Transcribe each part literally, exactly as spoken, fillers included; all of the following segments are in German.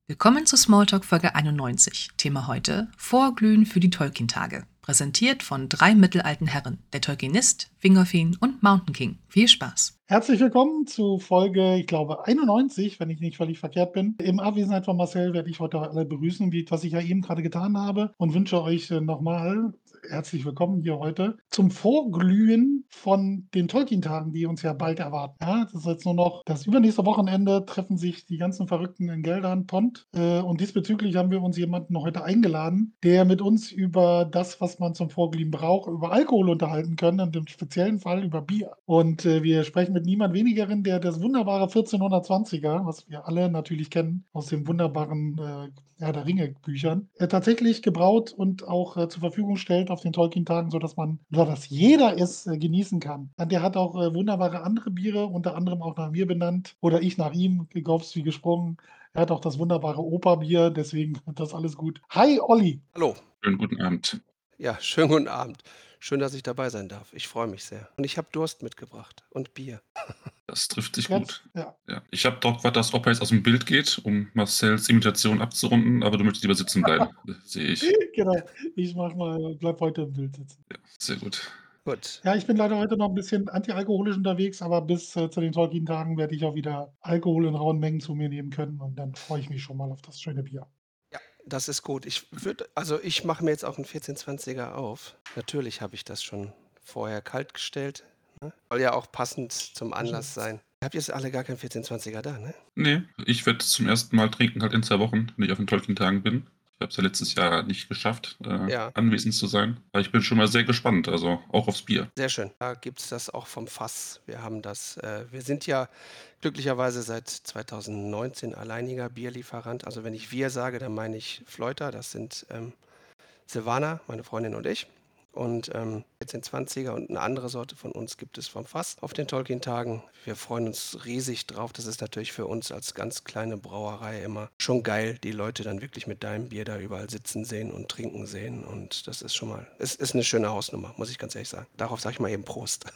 Willkommen zu Smalltalk Folge einundneunzig. Thema heute: Vorglühen für die Tolkien-Tage. Präsentiert von drei mittelalten Herren: der Tolkienist, Fingolfin und Mountain King. Viel Spaß! Herzlich willkommen zu Folge, ich glaube, einundneunzig, wenn ich nicht völlig verkehrt bin. In Abwesenheit von Marcel werde ich heute alle begrüßen, wie was ich ja eben gerade getan habe, und wünsche euch äh, nochmal herzlich willkommen hier heute zum Vorglühen von den Tolkien-Tagen, die uns ja bald erwarten. Ja, das ist jetzt nur noch das übernächste Wochenende, treffen sich die ganzen Verrückten in Geldern, Pont. Äh, und diesbezüglich haben wir uns jemanden heute eingeladen, der mit uns über das, was man zum Vorglühen braucht, über Alkohol unterhalten können, in dem speziellen Fall über Bier. Und äh, wir sprechen mit niemand Wenigeren, der das wunderbare vierzehnhundertzwanziger, was wir alle natürlich kennen aus den wunderbaren äh, Herr der Ringe-Büchern, äh, tatsächlich gebraut und auch äh, zur Verfügung stellt auf den Tolkien-Tagen, sodass man, sodass jeder es äh, genießen kann. Und der hat auch äh, wunderbare andere Biere, unter anderem auch nach mir benannt oder ich nach ihm, gegaufst wie gesprungen. Er hat auch das wunderbare Opa-Bier, deswegen das alles gut. Hi, Olli. Hallo. Schönen guten Abend. Ja, schönen guten Abend. Schön, dass ich dabei sein darf. Ich freue mich sehr. Und ich habe Durst mitgebracht und Bier. Das trifft sich Jetzt, gut. ja. Ja. Ich habe doch gewartet, dass Opa jetzt aus dem Bild geht, um Marcells Imitation abzurunden, aber du möchtest lieber sitzen bleiben, äh, sehe ich. Genau, ich mach mal, bleib heute im Bild sitzen. Ja, sehr gut. Gut. Ja, ich bin leider heute noch ein bisschen antialkoholisch unterwegs, aber bis äh, zu den Tolkien-Tagen werde ich auch wieder Alkohol in rauen Mengen zu mir nehmen können und dann freue ich mich schon mal auf das schöne Bier. Ja, das ist gut. Ich würde, also ich mache mir jetzt auch einen vierzehn-zwanziger auf. Natürlich habe ich das schon vorher kalt gestellt. Ne? Soll ja auch passend zum Anlass sein. Ihr habt jetzt alle gar keinen vierzehn-zwanziger da, ne? Nee, ich werde zum ersten Mal trinken halt in zwei Wochen, wenn ich auf den Tolkien-Tagen bin. Ich habe es ja letztes Jahr nicht geschafft, äh, Ja. anwesend zu sein. Aber ich bin schon mal sehr gespannt, also auch aufs Bier. Sehr schön. Da gibt es das auch vom Fass. Wir haben das, äh, wir sind ja glücklicherweise seit zweitausendneunzehn alleiniger Bierlieferant. Also wenn ich wir sage, dann meine ich Fleuter. Das sind ähm, Silvana, meine Freundin und ich. Und ähm, vierzehn-zwanziger und eine andere Sorte von uns gibt es vom Fass auf den Tolkien-Tagen. Wir freuen uns riesig drauf. Das ist natürlich für uns als ganz kleine Brauerei immer schon geil, die Leute dann wirklich mit deinem Bier da überall sitzen sehen und trinken sehen. Und das ist schon mal, es ist eine schöne Hausnummer, muss ich ganz ehrlich sagen. Darauf sage ich mal eben Prost.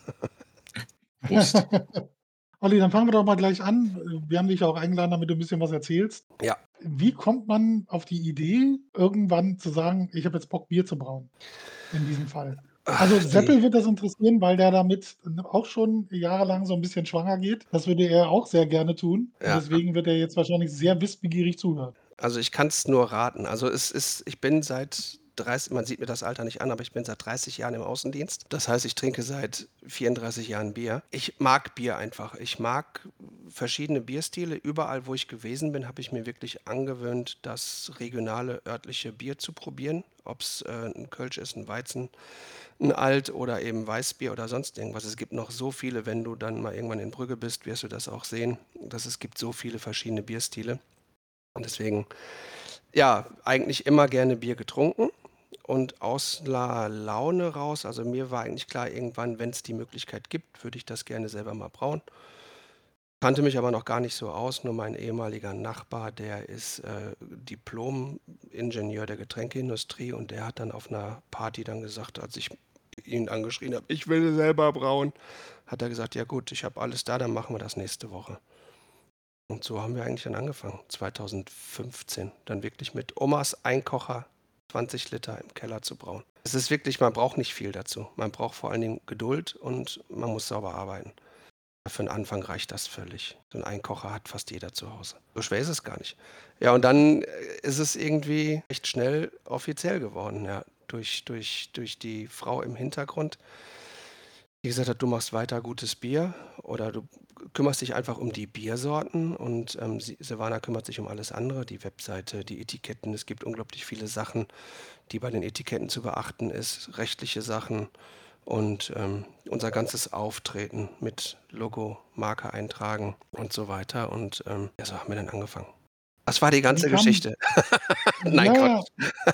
Prost. Olli, dann fangen wir doch mal gleich an. Wir haben dich auch eingeladen, damit du ein bisschen was erzählst. Ja. Wie kommt man auf die Idee, irgendwann zu sagen, ich habe jetzt Bock, Bier zu brauen? In diesem Fall. Also Ach, die, Seppel wird das interessieren, weil der damit auch schon jahrelang so ein bisschen schwanger geht. Das würde er auch sehr gerne tun. Und ja. deswegen wird er jetzt wahrscheinlich sehr wissbegierig zuhören. Also, ich kann es nur raten. Also, es ist ich bin seit dreißig, man sieht mir das Alter nicht an, aber ich bin seit dreißig Jahren im Außendienst. Das heißt, ich trinke seit vierunddreißig Jahren Bier. Ich mag Bier einfach. Ich mag verschiedene Bierstile. Überall, wo ich gewesen bin, habe ich mir wirklich angewöhnt, das regionale, örtliche Bier zu probieren. Ob's, äh, 'n Kölsch ist, ein Weizen, ein Alt oder eben Weißbier oder sonst irgendwas. Es gibt noch so viele, wenn du dann mal irgendwann in Brügge bist, wirst du das auch sehen, dass es gibt so viele verschiedene Bierstile. Und deswegen, ja, eigentlich immer gerne Bier getrunken und aus la Laune raus, also mir war eigentlich klar, irgendwann, wenn es die Möglichkeit gibt, würde ich das gerne selber mal brauen. Kannte mich aber noch gar nicht so aus, nur mein ehemaliger Nachbar, der ist äh, Diplom-Ingenieur der Getränkeindustrie und der hat dann auf einer Party dann gesagt, als ich ihn angeschrien habe, ich will selber brauen, hat er gesagt, ja gut, ich habe alles da, dann machen wir das nächste Woche. Und so haben wir eigentlich dann angefangen, zweitausendfünfzehn, dann wirklich mit Omas Einkocher zwanzig Liter im Keller zu brauen. Es ist wirklich, man braucht nicht viel dazu. Man braucht vor allen Dingen Geduld und man muss sauber arbeiten. Für den Anfang reicht das völlig. So 'n Einkocher hat fast jeder zu Hause. So schwer ist es gar nicht. Ja, und dann äh, ist es irgendwie recht schnell offiziell geworden, ja, durch durch durch die Frau im Hintergrund, die gesagt hat: „Du machst weiter gutes Bier oder du kümmerst dich einfach um die Biersorten“, und, ähm, Si Silvana kümmert sich um alles andere, die Webseite, die Etiketten. Es gibt unglaublich viele Sachen, die bei den Etiketten zu beachten ist, rechtliche Sachen und, ähm, unser ganzes Auftreten mit Logo, Marke eintragen und so weiter. Und, ähm, ja, so haben wir dann angefangen. Das war die Wie ganze kam Geschichte. Nein, ja, Quatsch. ja.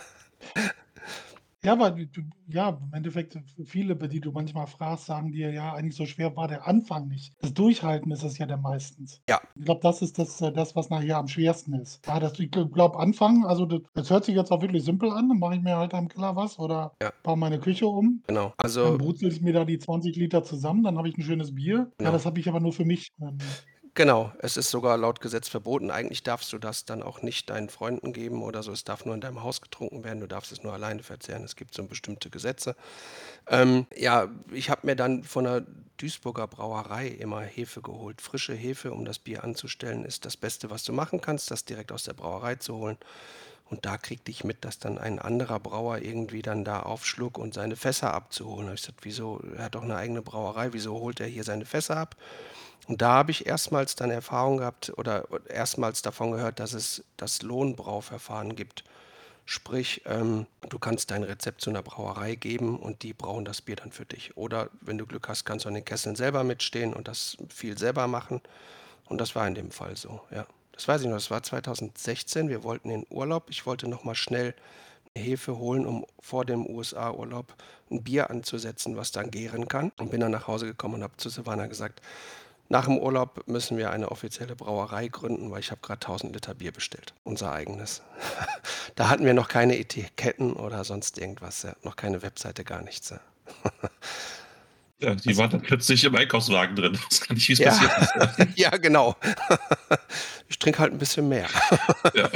Ja, aber du du ja, im Endeffekt, äh, viele, bei die du manchmal fragst, sagen dir: „Ja, eigentlich so schwer war der Anfang nicht.“ Das Durchhalten ist es ja dann meistens. Ja, Ich glaube, das ist das äh, das, was nachher am schwersten ist. Ja, das ich glaube, anfangen, also, das das hört sich jetzt auch wirklich simpel an, dann mache ich mir halt am Keller was oder ja, baue meine Küche um. genau. Dann Also brutzel ich mir da die zwanzig Liter zusammen, dann habe ich 'n schönes Bier. Ja, genau. das habe ich aber nur für mich. Ähm, Genau, es ist sogar laut Gesetz verboten. Eigentlich darfst du das dann auch nicht deinen Freunden geben oder so. Es darf nur in deinem Haus getrunken werden. Du darfst es nur alleine verzehren. Es gibt so bestimmte Gesetze. Ähm, ja, ich habe mir dann von der Duisburger Brauerei immer Hefe geholt. Frische Hefe, um das Bier anzustellen, ist das Beste, was du machen kannst, das direkt aus der Brauerei zu holen. Und da kriegte ich mit, dass dann ein anderer Brauer irgendwie dann da aufschlug und seine Fässer abzuholen. Da habe ich gesagt, wieso, er hat doch eine eigene Brauerei, wieso holt er hier seine Fässer ab? Und da habe ich erstmals dann Erfahrung gehabt oder erstmals davon gehört, dass es das Lohnbrauverfahren gibt. Sprich, ähm, du kannst dein Rezept zu einer Brauerei geben und die brauen das Bier dann für dich. Oder wenn du Glück hast, kannst du an den Kesseln selber mitstehen und das viel selber machen. Und das war in dem Fall so, ja. Das weiß ich noch, das war zweitausendsechzehn. Wir wollten in Urlaub. Ich wollte noch mal schnell eine Hefe holen, um vor dem U S A-Urlaub ein Bier anzusetzen, was dann gären kann. Und bin dann nach Hause gekommen und habe zu Silvana gesagt, nach dem Urlaub müssen wir eine offizielle Brauerei gründen, weil ich habe gerade tausend Liter Bier bestellt. Unser eigenes. Da hatten wir noch keine Etiketten oder sonst irgendwas. Ja. Noch keine Webseite, gar nichts. Ja, Ja, die Also, war dann plötzlich im Einkaufswagen drin. Das kann nicht, wie es ja, passiert ist. Ja. ja, genau. Ich trinke halt ein bisschen mehr. Ja.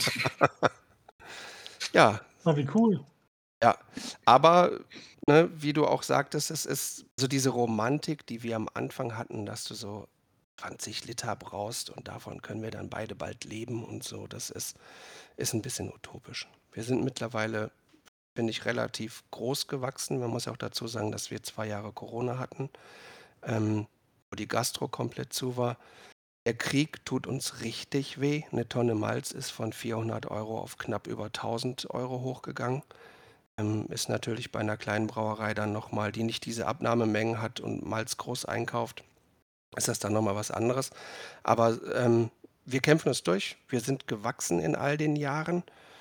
Ja, Na, wie cool. ja. Aber, ne, wie du auch sagtest, es ist so diese Romantik, die wir am Anfang hatten, dass du so zwanzig Liter brauchst und davon können wir dann beide bald leben und so. Das ist, ist ein bisschen utopisch. Wir sind mittlerweile, finde ich, relativ groß gewachsen. Man muss ja auch dazu sagen, dass wir zwei Jahre Corona hatten, ähm, wo die Gastro komplett zu war. Der Krieg tut uns richtig weh. Eine Tonne Malz ist von vierhundert Euro auf knapp über tausend Euro hochgegangen. Ähm, ist natürlich bei einer kleinen Brauerei dann nochmal, die nicht diese Abnahmemengen hat und Malz groß einkauft, ist das dann nochmal was anderes. Aber ähm, wir kämpfen uns durch. Wir sind gewachsen in all den Jahren.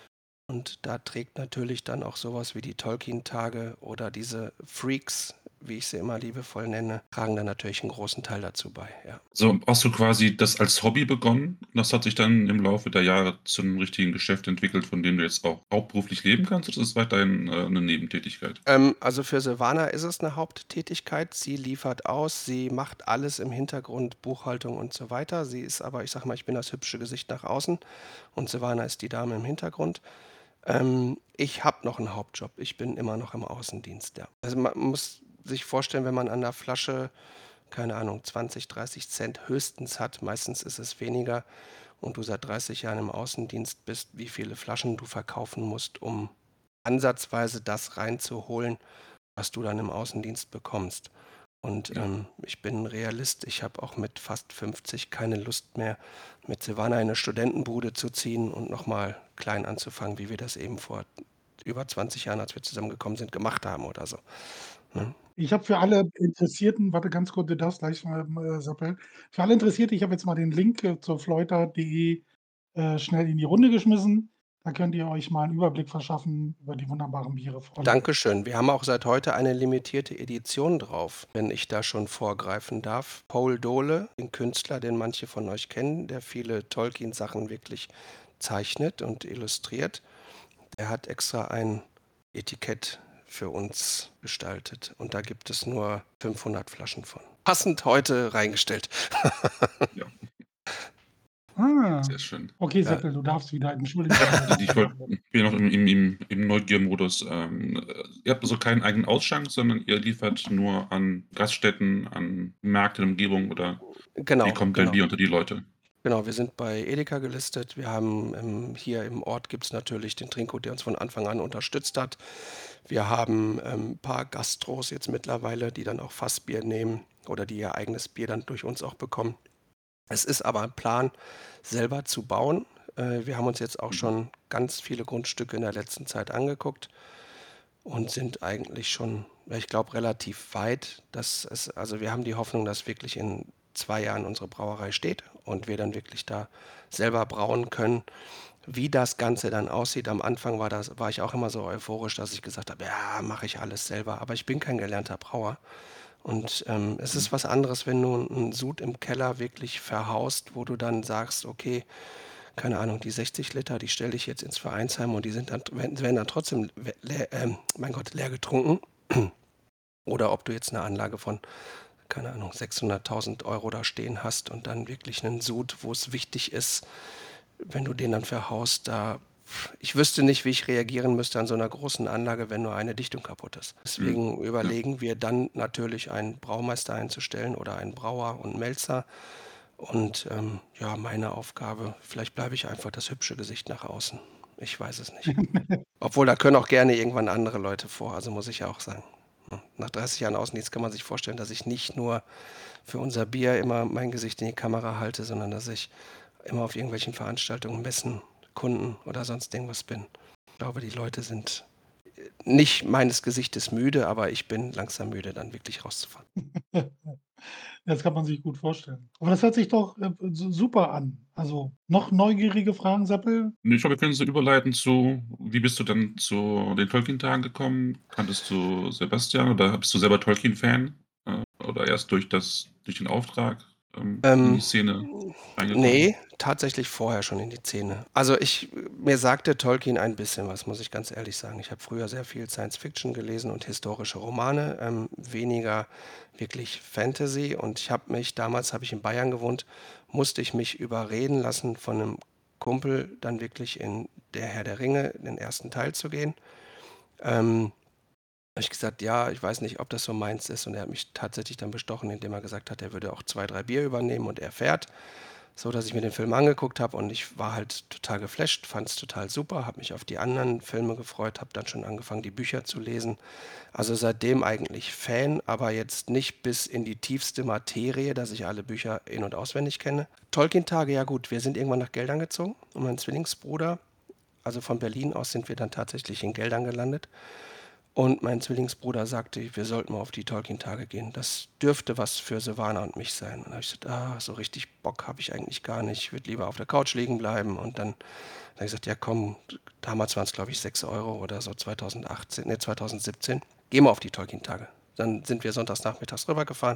Und da trägt natürlich dann auch sowas wie die Tolkien-Tage oder diese Freaks, wie ich sie immer liebevoll nenne, tragen dann natürlich einen großen Teil dazu bei, ja. So, hast du quasi das als Hobby begonnen? Das hat sich dann im Laufe der Jahre zu einem richtigen Geschäft entwickelt, von dem du jetzt auch hauptberuflich leben kannst, oder ist es weiterhin äh, eine Nebentätigkeit? Ähm, also für Silvana ist es eine Haupttätigkeit. Sie liefert aus, sie macht alles im Hintergrund, Buchhaltung und so weiter. Sie ist aber, ich sag mal, ich bin das hübsche Gesicht nach außen und Silvana ist die Dame im Hintergrund. Ähm, ich habe noch einen Hauptjob. Ich bin immer noch im Außendienst, ja. Also man muss sich vorstellen, wenn man an der Flasche, keine Ahnung, zwanzig, dreißig Cent höchstens hat, meistens ist es weniger, und du seit dreißig Jahren im Außendienst bist, wie viele Flaschen du verkaufen musst, um ansatzweise das reinzuholen, was du dann im Außendienst bekommst. Und Ja. ähm, ich bin ein Realist. Ich habe auch mit fast fünfzig keine Lust mehr, mit Silvana in eine Studentenbude zu ziehen und nochmal klein anzufangen, wie wir das eben vor über zwanzig Jahren, als wir zusammengekommen sind, gemacht haben oder so. Ne? Ich habe für alle Interessierten, warte ganz kurz, du darfst gleich mal, äh, Sappel. Für alle Interessierte, ich habe jetzt mal den Link äh, zur fleuter punkt de äh, schnell in die Runde geschmissen. Da könnt ihr euch mal einen Überblick verschaffen über die wunderbaren Biere von. Dankeschön. Wir haben auch seit heute eine limitierte Edition drauf, wenn ich da schon vorgreifen darf. Paul Dohle, den Künstler, den manche von euch kennen, der viele Tolkien-Sachen wirklich zeichnet und illustriert. Der hat extra ein Etikett für uns gestaltet und da gibt es nur fünfhundert Flaschen von. Passend heute reingestellt. Ja, Ah, sehr schön. okay, Ja. Seppel, du darfst wieder. Entschuldigung. Ja, ich wollte, ich bin noch im, im, im, im Neugiermodus. Ähm, äh, ihr habt also keinen eigenen Ausschank, sondern ihr liefert nur an Gaststätten, an Märkte in der Umgebung, oder Genau, wie kommt dein genau. Bier unter die Leute? Genau, wir sind bei Edeka gelistet. Wir haben ähm, hier im Ort gibt es natürlich den Trinkgut, der uns von Anfang an unterstützt hat. Wir haben ähm, ein paar Gastros jetzt mittlerweile, die dann auch Fassbier nehmen oder die ihr eigenes Bier dann durch uns auch bekommen. Es ist aber ein Plan, selber zu bauen. Äh, wir haben uns jetzt auch Mhm. schon ganz viele Grundstücke in der letzten Zeit angeguckt und sind eigentlich schon, ja, ich glaube, relativ weit. Dass es, also wir haben die Hoffnung, dass wirklich in zwei Jahren unsere Brauerei steht und wir dann wirklich da selber brauen können. Wie das Ganze dann aussieht, am Anfang war, das, war ich auch immer so euphorisch, dass ich gesagt habe, ja, mache ich alles selber. Aber ich bin kein gelernter Brauer. Und ähm, es ist was anderes, wenn du einen Sud im Keller wirklich verhaust, wo du dann sagst, okay, keine Ahnung, die sechzig Liter, die stelle ich jetzt ins Vereinsheim und die sind dann, werden, werden dann trotzdem, leer, ähm, mein Gott, leer getrunken. Oder ob du jetzt eine Anlage von, keine Ahnung, sechshunderttausend Euro da stehen hast und dann wirklich einen Sud, wo es wichtig ist, wenn du den dann verhaust, da ich wüsste nicht, wie ich reagieren müsste an so einer großen Anlage, wenn nur eine Dichtung kaputt ist. Mhm. Deswegen Ja. überlegen wir dann natürlich einen Braumeister einzustellen oder einen Brauer und Melzer. Und ähm, ja, meine Aufgabe, vielleicht bleibe ich einfach das hübsche Gesicht nach außen. Ich weiß es nicht. Obwohl, da können auch gerne irgendwann andere Leute vor, also muss ich ja auch sagen. Ja, Nach dreißig Jahren Außendienst kann man sich vorstellen, dass ich nicht nur für unser Bier immer mein Gesicht in die Kamera halte, sondern dass ich immer auf irgendwelchen Veranstaltungen, Messen, Kunden oder sonst irgendwas bin. Ich glaube, die Leute sind nicht meines Gesichtes müde, aber ich bin langsam müde, dann wirklich rauszufahren. Das kann man sich gut vorstellen. Aber das hört sich doch, äh, su super an. Also, noch neugierige Fragen, Seppel? Ne, ich glaube, wir können so überleiten zu wie bist du dann zu den Tolkien-Tagen gekommen? Kanntest du Sebastian oder bist du selber Tolkien-Fan? Äh, oder erst durch das durch den Auftrag, ähm, in die Ähm, Szene reingekommen? ne, tatsächlich vorher schon in die Szene. Also, ich mir sagte Tolkien ein bisschen was, muss ich ganz ehrlich sagen. Ich habe früher sehr viel Science Fiction gelesen und historische Romane, ähm, weniger wirklich Fantasy. Und ich habe mich damals habe ich in Bayern gewohnt, musste ich mich überreden lassen von 'nem Kumpel, dann wirklich in Der Herr der Ringe, in den ersten Teil zu gehen. Ähm, habe ich gesagt: „Ja, ich weiß nicht, ob das so meins ist." Und er hat mich tatsächlich dann bestochen, indem er gesagt hat, er würde auch zwei, drei Bier übernehmen und er fährt. So, dass ich mir den Film angeguckt habe und ich war halt total geflasht, fand es total super, habe mich auf die anderen Filme gefreut, habe dann schon angefangen, die Bücher zu lesen. Also seitdem eigentlich Fan, aber jetzt nicht bis in die tiefste Materie, dass ich alle Bücher in und auswendig kenne. Tolkien-Tage, ja gut, wir sind irgendwann nach Geldern gezogen und mein Zwillingsbruder, also von Berlin aus sind wir dann tatsächlich in Geldern gelandet. Und mein Zwillingsbruder sagte, wir sollten mal auf die Tolkien-Tage gehen. Das dürfte was für Silvana und mich sein. Und da habe ich gesagt, ah, so richtig Bock habe ich eigentlich gar nicht. Ich würde lieber auf der Couch liegen bleiben. Und dann habe ich gesagt, ja komm, damals waren es glaube ich sechs Euro oder so, zweitausendachtzehn, ne, zweitausendsiebzehn. Gehen wir auf die Tolkien-Tage. Dann sind wir sonntags nachmittags rübergefahren.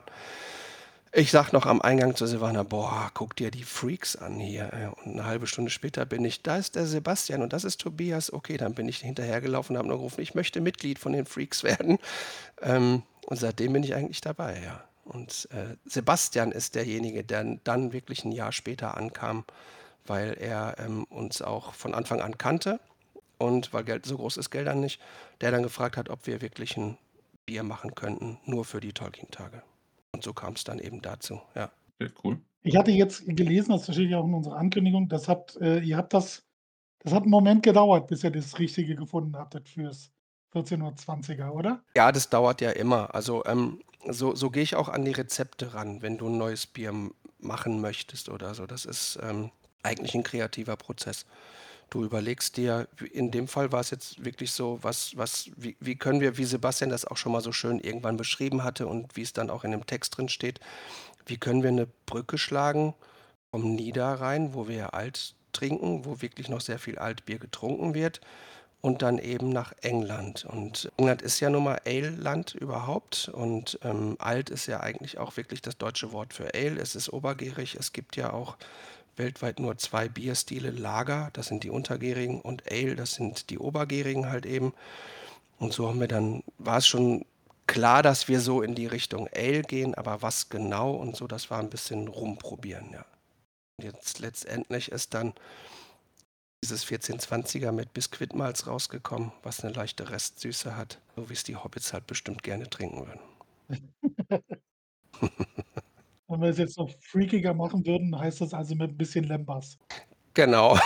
Ich sag noch am Eingang zu Silvana, boah, guck dir die Freaks an hier. Äh, Und eine halbe Stunde später bin ich, da ist der Sebastian und das ist Tobias. Okay, dann bin ich hinterhergelaufen und habe nur gerufen, ich möchte Mitglied von den Freaks werden. Ähm, und seitdem bin ich eigentlich dabei, ja. Und äh, Sebastian ist derjenige, der dann wirklich ein Jahr später ankam, weil er ähm, uns auch von Anfang an kannte und weil Geld so groß ist, Geld dann nicht, der dann gefragt hat, ob wir wirklich ein Bier machen könnten, nur für die Tolkien-Tage. Und so kam es dann eben dazu, ja. Okay, cool. Ich hatte jetzt gelesen, das steht ja auch in unserer Ankündigung, das habt äh, ihr habt das das hat 'n Moment gedauert, bis ihr das Richtige gefunden hattet fürs vierzehn Uhr zwanziger, oder? Ja, das dauert ja immer. Also, ähm, so so gehe ich auch an die Rezepte ran, wenn du ein neues Bier m machen möchtest oder so. Das ist, ähm, eigentlich ein kreativer Prozess. Du überlegst dir w in dem Fall war es jetzt wirklich so, was was wie wie können wir, wie Sebastian das auch schon mal so schön irgendwann beschrieben hatte und wie es dann auch in dem Text drin steht, wie können wir eine Brücke schlagen vom Niederrhein, wo wir ja alt trinken, wo wirklich noch sehr viel Altbier getrunken wird, und dann eben nach England. Und England ist ja nun mal Ale-Land überhaupt und, ähm, alt ist ja eigentlich auch wirklich das deutsche Wort für Ale. Es ist obergärig. Es gibt ja auch weltweit nur zwei Bierstile, Lager, das sind die untergärigen, und Ale, das sind die obergärigen halt eben. Und so haben wir dann war es schon klar, dass wir so in die Richtung Ale gehen, aber was genau und so, das war ein bisschen rumprobieren, ja. Jetzt letztendlich ist dann dieses vierzehn zwanziger mit Biskuitmalz rausgekommen, was eine leichte Restsüße hat, so wie es die Hobbits halt bestimmt gerne trinken würden. Wenn wir es jetzt noch freakiger machen würden, heißt das also mit 'n bisschen Lembas. Genau.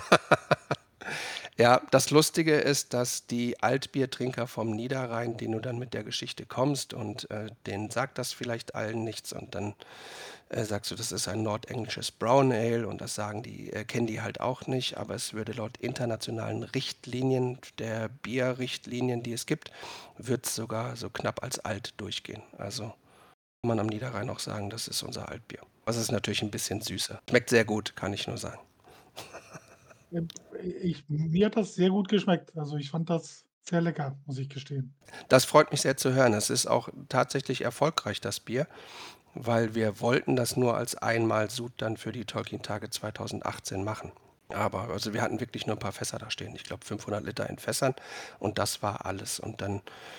Ja, das Lustige ist, dass die Altbiertrinker vom Niederrhein, denen du dann mit der Geschichte kommst und, äh, denen sagt das vielleicht allen nichts und dann, äh, sagst du, das ist ein nordenglisches Brown Ale und das sagen die äh, kennen die halt auch nicht, aber es würde laut internationalen Richtlinien, der Bierrichtlinien, die es gibt, wird's sogar so knapp als alt durchgehen. Also, kann man am Niederrhein auch sagen, das ist unser Altbier. Das ist natürlich ein bisschen süßer. Schmeckt sehr gut, kann ich nur sagen. Ähm, ich mir hat das sehr gut geschmeckt. Also, ich fand das sehr lecker, muss ich gestehen. Das freut mich sehr zu hören. Es ist auch tatsächlich erfolgreich, das Bier, weil wir wollten das nur als Einmalsud dann für die Tolkien-Tage zweitausendachtzehn machen. Aber also wir hatten wirklich nur ein paar Fässer da stehen. Ich glaube fünfhundert Liter in Fässern und das war alles. Und dann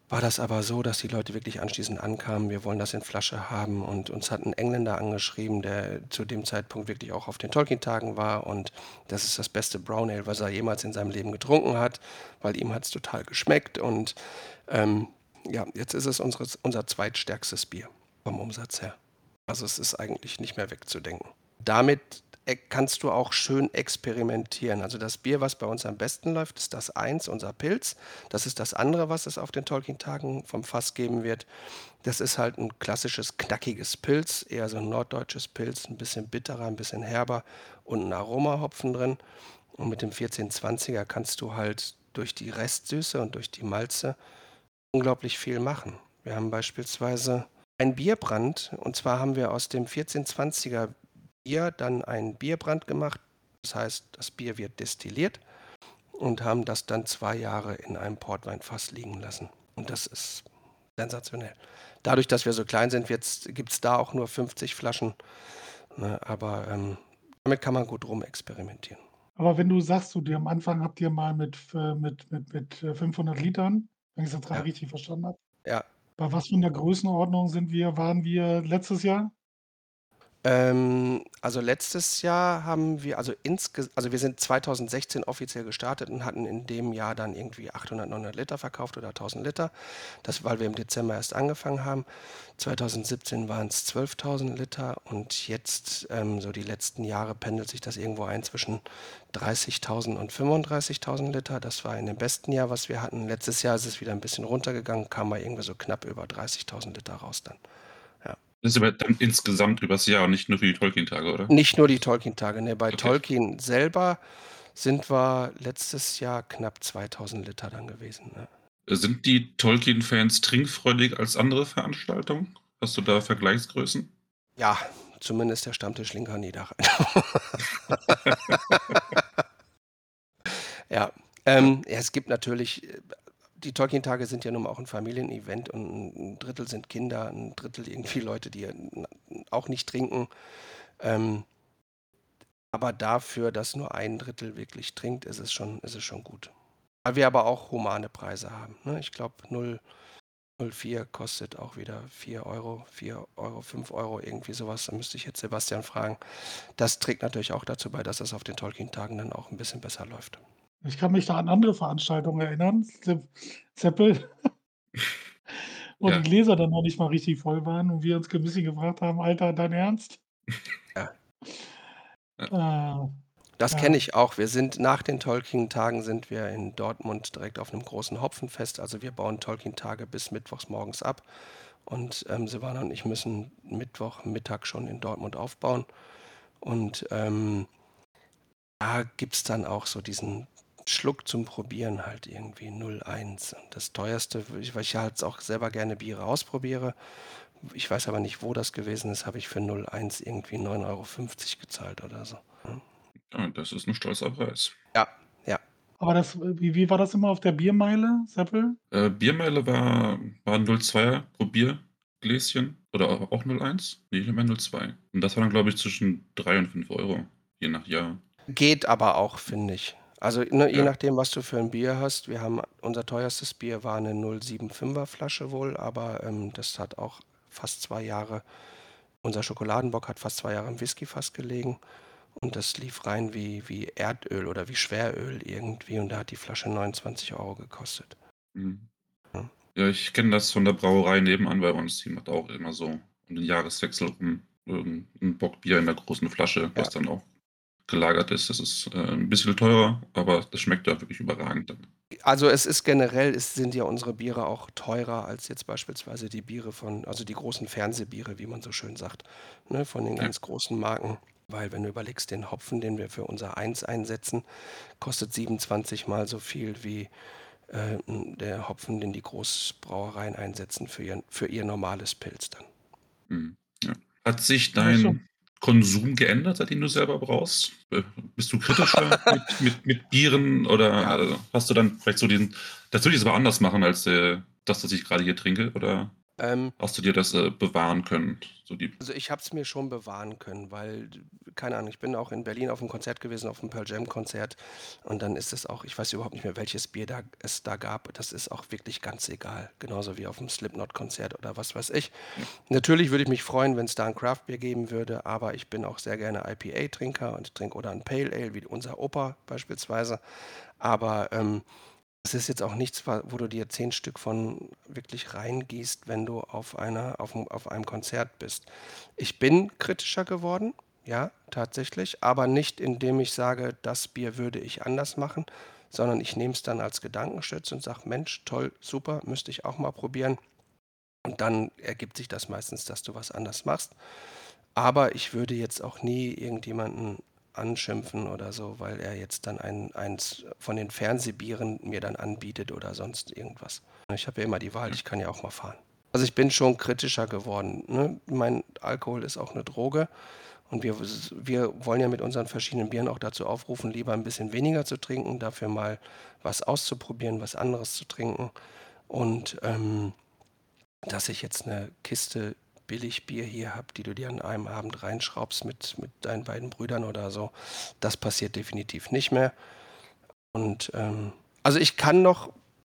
war das aber so, dass die Leute wirklich anschließend ankamen, wir wollen das in Flasche haben und uns hat ein Engländer angeschrieben, der zu dem Zeitpunkt wirklich auch auf den Tolkien-Tagen war und das ist das beste Brown Ale, was er jemals in seinem Leben getrunken hat, weil ihm hat es total geschmeckt und ähm, ja, jetzt ist es unseres, unser zweitstärkstes Bier vom Umsatz her. Also es ist eigentlich nicht mehr wegzudenken. Damit e- kannst du auch schön experimentieren. Also das Bier, was bei uns am besten läuft, ist das eins, unser Pilz. Das ist das andere, was es auf den Tolkien-Tagen vom Fass geben wird. Das ist halt ein klassisches, knackiges Pilz, eher so ein norddeutsches Pilz, ein bisschen bitterer, ein bisschen herber und ein Aromahopfen drin. Und mit dem vierzehn-zwanziger kannst du halt durch die Restsüße und durch die Malze unglaublich viel machen. Wir haben beispielsweise ein Bierbrand, und zwar haben wir aus dem vierzehn-zwanziger Bier dann einen Bierbrand gemacht. Das heißt, das Bier wird destilliert und haben das dann zwei Jahre in einem Portweinfass liegen lassen. Und das ist sensationell. Dadurch, dass wir so klein sind, gibt es da auch nur fünfzig Flaschen. Ne, aber ähm, damit kann man gut rumexperimentieren. Aber wenn du sagst, du dir am Anfang habt ihr mal mit, äh, mit, mit, mit äh, fünfhundert Litern, wenn ich es jetzt gerade Ja, richtig verstanden habe, ja. bei was für einer Größenordnung sind wir, waren wir letztes Jahr? Ähm, also letztes Jahr haben wir, also insge also wir sind zweitausendsechzehn offiziell gestartet und hatten in dem Jahr dann irgendwie achthundert, neunhundert Liter verkauft oder tausend Liter. Das, weil wir im Dezember erst angefangen haben. zweitausendsiebzehn waren es zwölftausend Liter und jetzt, ähm, so die letzten Jahre pendelt sich das irgendwo ein zwischen dreißigtausend und fünfunddreißigtausend Liter. Das war in dem besten Jahr, was wir hatten. Letztes Jahr ist es wieder ein bisschen runtergegangen, kam mal irgendwie so knapp über dreißigtausend Liter raus dann. Ja. Das ist aber dann insgesamt übers Jahr und nicht nur für die Tolkien-Tage, oder? Nicht nur die Tolkien-Tage. Ne, bei Okay. Tolkien selber sind wir letztes Jahr knapp zweitausend Liter dann gewesen. Ne? Sind die Tolkien-Fans trinkfreudig als andere Veranstaltungen? Hast du da Vergleichsgrößen? Ja, zumindest der Stammtisch Linker Niederrhein. ja. Ähm, ja, es gibt natürlich, äh, die Tolkien-Tage sind ja nun mal auch ein Familienevent und ein Drittel sind Kinder, ein Drittel irgendwie Leute, die n- auch nicht trinken. Ähm, aber dafür, dass nur ein Drittel wirklich trinkt, ist es schon, ist es schon gut. Weil wir aber auch humane Preise haben. Ne? Ich glaube, null Komma null vier kostet auch wieder vier Euro, vier Euro, fünf Euro, irgendwie sowas. Da müsste ich jetzt Sebastian fragen. Das trägt natürlich auch dazu bei, dass es auf den Tolkien-Tagen dann auch ein bisschen besser läuft. Ich kann mich da an andere Veranstaltungen erinnern, Sepp- Seppel, wo die Ja. Gläser dann noch nicht mal richtig voll waren und wir uns ein bisschen gefragt haben, Alter, dein Ernst? Ja. Äh, Das kenne ja, ich auch. Wir sind nach den Tolkien-Tagen sind wir in Dortmund direkt auf einem großen Hopfenfest. Also wir bauen Tolkien-Tage bis mittwochs morgens ab. Und ähm, Silvana und ich müssen Mittwochmittag schon in Dortmund aufbauen. Und ähm, da gibt es dann auch so diesen Schluck zum Probieren halt irgendwie null Komma eins. Und das teuerste, weil ich halt auch selber gerne Biere ausprobiere, ich weiß aber nicht, wo das gewesen ist, habe ich für null Komma eins irgendwie neun Euro fünfzig gezahlt oder so. Ja, das ist ein stolzer Preis. Ja, ja. aber das, wie, wie war das immer auf der Biermeile, Seppel? Äh, Biermeile war, war null Komma zwei pro Biergläschen oder auch auch null Komma eins? Nee, immer null Komma zwei. Und das war dann, glaube ich, zwischen drei und fünf Euro, je nach Jahr. Geht aber auch, finde ich. Also ne, je Ja. nachdem, was du für ein Bier hast. Wir haben, unser teuerstes Bier war eine null Komma fünfundsiebziger Flasche wohl, aber ähm, das hat auch fast zwei Jahre, unser Schokoladenbock hat fast zwei Jahre im Whiskyfass gelegen und das lief rein wie, wie Erdöl oder wie Schweröl irgendwie und da hat die Flasche neunundzwanzig Euro gekostet. Mhm. Ja. Ja, ich kenne das von der Brauerei nebenan bei uns. Die macht auch immer so um den Jahreswechsel rum ein Bockbier in der großen Flasche, was Ja. dann auch gelagert ist. Das ist äh, ein bisschen teurer, aber das schmeckt ja wirklich überragend dann. Also es ist generell, es sind ja unsere Biere auch teurer als jetzt beispielsweise die Biere von, also die großen Fernsehbiere, wie man so schön sagt, ne, von den Ja. ganz großen Marken. Weil wenn du überlegst, den Hopfen, den wir für unser Eins einsetzen, kostet siebenundzwanzig mal so viel wie äh, der Hopfen, den die Großbrauereien einsetzen für ihr, für ihr normales Pilz dann. Mhm. Ja. Hat sich Ja, das dein stimmt. Konsum geändert, seitdem du selber brauchst? Äh, Bist du kritischer mit, mit, mit Bieren oder Ja. äh, hast du dann vielleicht so den, das würde ich jetzt aber anders machen als äh, das, was ich gerade hier trinke? Oder? Ähm Hast du dir das, äh, bewahren können? So die Also, ich habe es mir schon bewahren können, weil d keine Ahnung, ich bin auch in Berlin auf'm Konzert gewesen, auf'm Pearl Jam Konzert und dann ist es auch ich weiß überhaupt nicht mehr, welches Bier da es da gab. Das ist auch wirklich ganz egal, genauso wie auf'm Slipknot-Konzert oder was weiß ich. Ja. Natürlich würde ich mich freuen, wenn's da 'n Craft-Bier geben würde, aber ich bin auch sehr gerne I P A-Trinker und trinke oder 'n Pale Ale wie unser Opa beispielsweise. Aber, ähm, es ist jetzt auch nichts, wa wo du dir zehn Stück von wirklich reingießt, wenn du auf einer auf'm auf einem Konzert bist. Ich bin kritischer geworden, ja, tatsächlich, aber nicht, indem ich sage: „Das Bier würde ich anders machen“, sondern ich nehme es dann als Gedankenstütze und sage: „Mensch, toll, super, müsste ich auch mal probieren.“ Und dann ergibt sich das meistens, dass du was anders machst. Aber ich würde jetzt auch nie irgendjemanden anschimpfen oder so, weil er jetzt dann ein eins von den Fernsehbieren mir dann anbietet oder sonst irgendwas. Ich habe ja immer die Wahl, Ja. ich kann ja auch mal fahren. Also, ich bin schon kritischer geworden, ne? Ich meine, Alkohol ist auch 'ne Droge und wir s wir wollen ja mit unseren verschiedenen Bieren auch dazu aufrufen, lieber 'n bisschen weniger zu trinken, dafür mal was auszuprobieren, was anderes zu trinken. Und, ähm, dass ich jetzt 'ne Kiste Billigbier hier habe, die du dir an einem Abend reinschraubst mit mit deinen beiden Brüdern oder so, das passiert definitiv nicht mehr. Und, ähm also, ich kann noch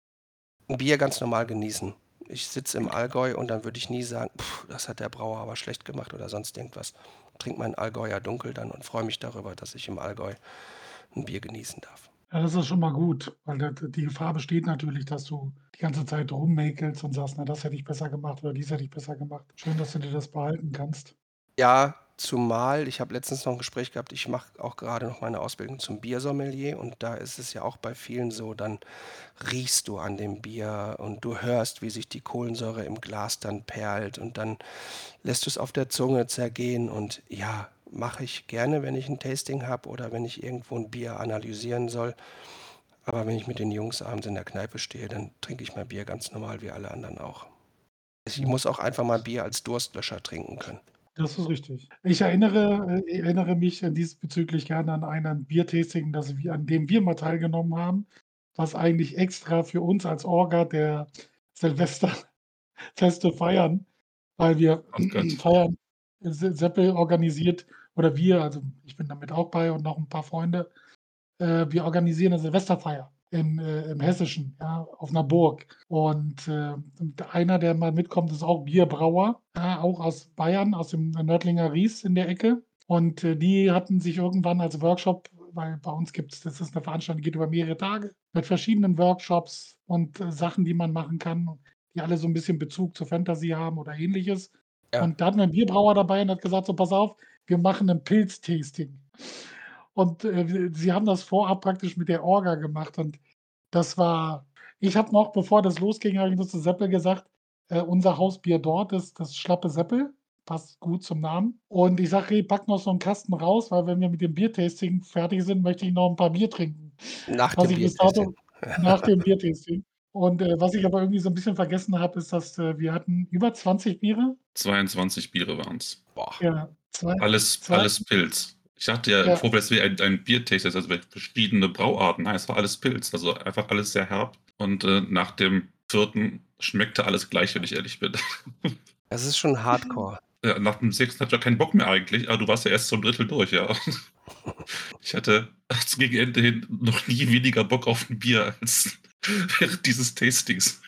'n Bier ganz normal genießen. Ich sitze im Allgäu und dann würde ich nie sagen: „Das hat der Brauer aber schlecht gemacht“ oder sonst irgendwas. Trinke mein Allgäuer Dunkel dann und freue mich darüber, dass ich im Allgäu 'n Bier genießen darf. Ja, das ist schon mal gut, weil da d die Gefahr besteht natürlich, dass du die ganze Zeit rummäkelst und sagst: „Na, das hätte ich besser gemacht oder dies hätte ich besser gemacht.“ Schön, dass du dir das behalten kannst. Ja, zumal ich habe letztens noch 'n Gespräch gehabt, ich mache auch grade noch meine Ausbildung zum Biersommelier und da ist es ja auch bei vielen so, dann riechst du an dem Bier und du hörst, wie sich die Kohlensäure im Glas dann perlt und dann lässt du's auf der Zunge zergehen und ja, mache ich gerne, wenn ich 'n Tasting habe oder wenn ich irgendwo 'n Bier analysieren soll. Aber wenn ich mit den Jungs abends in der Kneipe stehe, dann trinke ich mein Bier ganz normal wie alle anderen auch. Ich Ja. muss auch einfach mal Bier als Durstlöscher trinken können. Das ist richtig. Ich erinnere äh, erinnere mich, äh, diesbezüglich gerne an ein ein Biertasting, das wir an dem wir mal teilgenommen haben, was eigentlich extra für uns als Orga der Silvesterfeste feiern, weil wir Ach Gott. feiern Se Seppel organisiert oder wir, also, ich bin damit auch bei und noch 'n paar Freunde, äh, wir organisieren 'ne Silvesterfeier im, äh im Hessischen, ja, auf 'ner Burg. Und, äh, und einer, der mal mitkommt, ist auch Bierbrauer, ja, auch aus Bayern, aus dem Nördlinger Ries in der Ecke. Und, äh, die hatten sich irgendwann als Workshop weil bei uns gibt's das ist 'ne Veranstaltung, die geht über mehrere Tage mit verschiedenen Workshops und, äh, Sachen, die man machen kann, die alle so 'n bisschen Bezug zur Fantasy haben oder Ähnliches. Ja. Und da hatten wir 'n Bierbrauer dabei und hat gesagt: „So, pass auf, wir machen 'nen Pilztasting.“ Und, äh, w sie haben das vorab praktisch mit der Orga gemacht und das war ich habe noch, bevor das losging, habe ich noch zu Seppel gesagt, äh, unser Hausbier dort ist das Schlappe Seppel, passt gut zum Namen. Und ich sage: „Hey, pack noch so 'n Kasten raus, weil wenn wir mit dem Biertasting fertig sind, möchte ich noch 'n paar Bier trinken.“ Nach Was dem ich bis Biertasting. dato nach dem Biertasting. Und, äh, was ich aber irgendwie so 'n bisschen vergessen habe, ist, dass, äh, wir hatten über zwanzig Biere. zweiundzwanzig Biere waren's. Boah. Ja, zwei Alles zwei alles Pils. Ich dachte ja im Ja. Vorfeld, es wäre ein ein Biertasting, also verschiedene Brauarten. Nein, es war alles Pils, also einfach alles sehr herb. Und, äh, nach dem vierten schmeckte alles gleich, wenn ich ehrlich bin. Das ist schon Hardcore. Ja, nach dem sechsten hatte ich auch keinen Bock mehr eigentlich, aber du warst ja erst zum Drittel durch, ja. Ich hatte z gegen Ende hin noch nie weniger Bock auf 'n Bier als während dieses Tastings.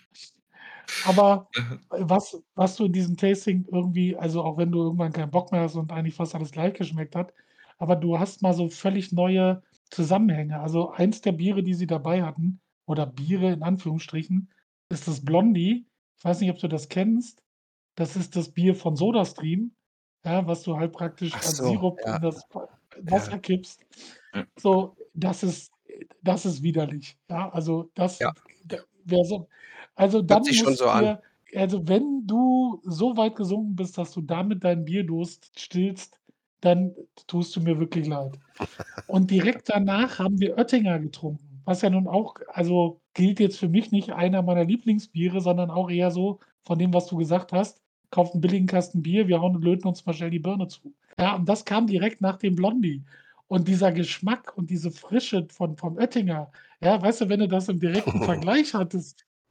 Aber, Äh. äh, was was du in diesem Tasting irgendwie also, auch wenn du irgendwann keinen Bock mehr hast und eigentlich fast alles gleich geschmeckt hat, aber du hast mal so völlig neue Zusammenhänge. Also, eins der Biere, die sie dabei hatten oder Biere in Anführungsstrichen, ist das Blondie. Ich weiß nicht, ob du das kennst. Das ist das Bier von SodaStream, ja, was du halt praktisch Ach als so, Sirup ja. in das Wa Ja. Wasser kippst. Ja. So, das ist äh, das ist widerlich. Ja, also, das Ja. d wer so also, Hört dann sich schon so musst an. dir also, wenn du so weit gesunken bist, dass du damit deinen Bierdurst stillst, dann tust du mir wirklich leid. Und direkt danach haben wir Oettinger getrunken, was ja nun auch also, gilt jetzt für mich nicht einer meiner Lieblingsbiere, sondern auch eher so von dem, was du gesagt hast: „Kauft 'n billigen Kasten Bier, wir hauen löten uns mal schnell die Birne zu.“ Ja, und das kam direkt nach dem Blondie. Und dieser Geschmack und diese Frische von vom Oettinger, ja, weißt du, wenn du das im direkten Vergleich hattest Ja.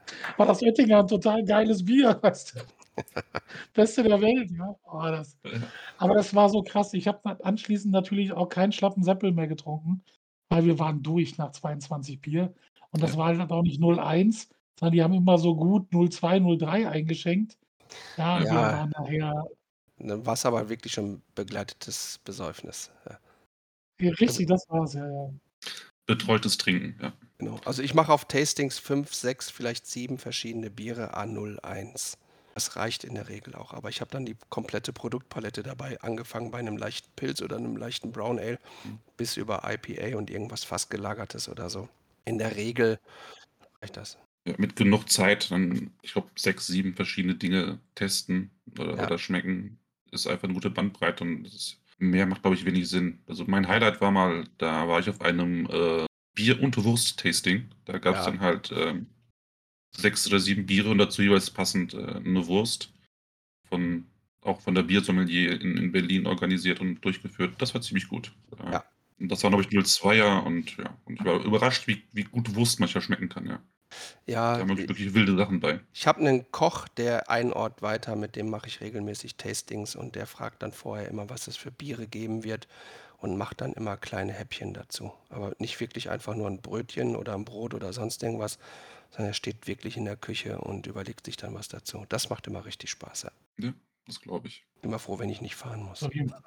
War das Oettinger 'n total geiles Bier, weißt du? Beste der Welt, ja. Oh, das Ja. aber das war so krass. Ich habe dann anschließend natürlich auch keinen Schlappen Seppel mehr getrunken, weil wir waren durch nach zweiundzwanzig Bier. Und Ja. das war halt auch nicht null eins, sondern die haben immer so gut null zwei, null drei eingeschenkt. Ja, Ja. wir Ja, waren nachher dann war's aber wirklich schon begleitetes Besäufnis, ja. ja, Also richtig, das war's, ja, ja. Betreutes Trinken, ja. genau. Also, ich mache auf Tastings fünf, sechs, vielleicht sieben verschiedene Biere à null eins. Das reicht in der Regel auch, aber ich habe dann die komplette Produktpalette dabei, angefangen bei 'nem leichten Pils oder 'nem leichten Brown Ale Mhm. bis über I P A und irgendwas Fassgelagertes oder so. In der Regel reicht das. Ja, mit genug Zeit dann, ich glaube, sechs, sieben verschiedene Dinge testen oder Ja. oder schmecken, ist einfach 'ne gute Bandbreite und das ist mehr macht, glaube ich, wenig Sinn. Also, mein Highlight war mal, da war ich auf einem, äh, Bier und Wurst-Tasting. Da gab's Ja. dann halt, ähm, sechs oder sieben Biere und dazu jeweils passend, äh, 'ne Wurst von auch von der Biersommelier in in Berlin organisiert und durchgeführt. Das war ziemlich gut. Äh, Ja. und das waren, glaube ich, null zweier und ja, und ich war überrascht, wie wie gut Wurst manchmal schmecken kann, ja. Da Ja, haben wirklich i wirklich wilde Sachen bei. ich habe 'nen Koch, der einen Ort weiter, mit dem mache ich regelmäßig Tastings und der fragt dann vorher immer, was es für Biere geben wird und macht dann immer kleine Häppchen dazu. Aber nicht wirklich einfach nur 'n Brötchen oder 'n Brot oder sonst irgendwas, sondern er steht wirklich in der Küche und überlegt sich dann was dazu. Das macht immer richtig Spaß, ja. Ja, das glaube ich. Immer froh, wenn ich nicht fahren muss. Auf jeden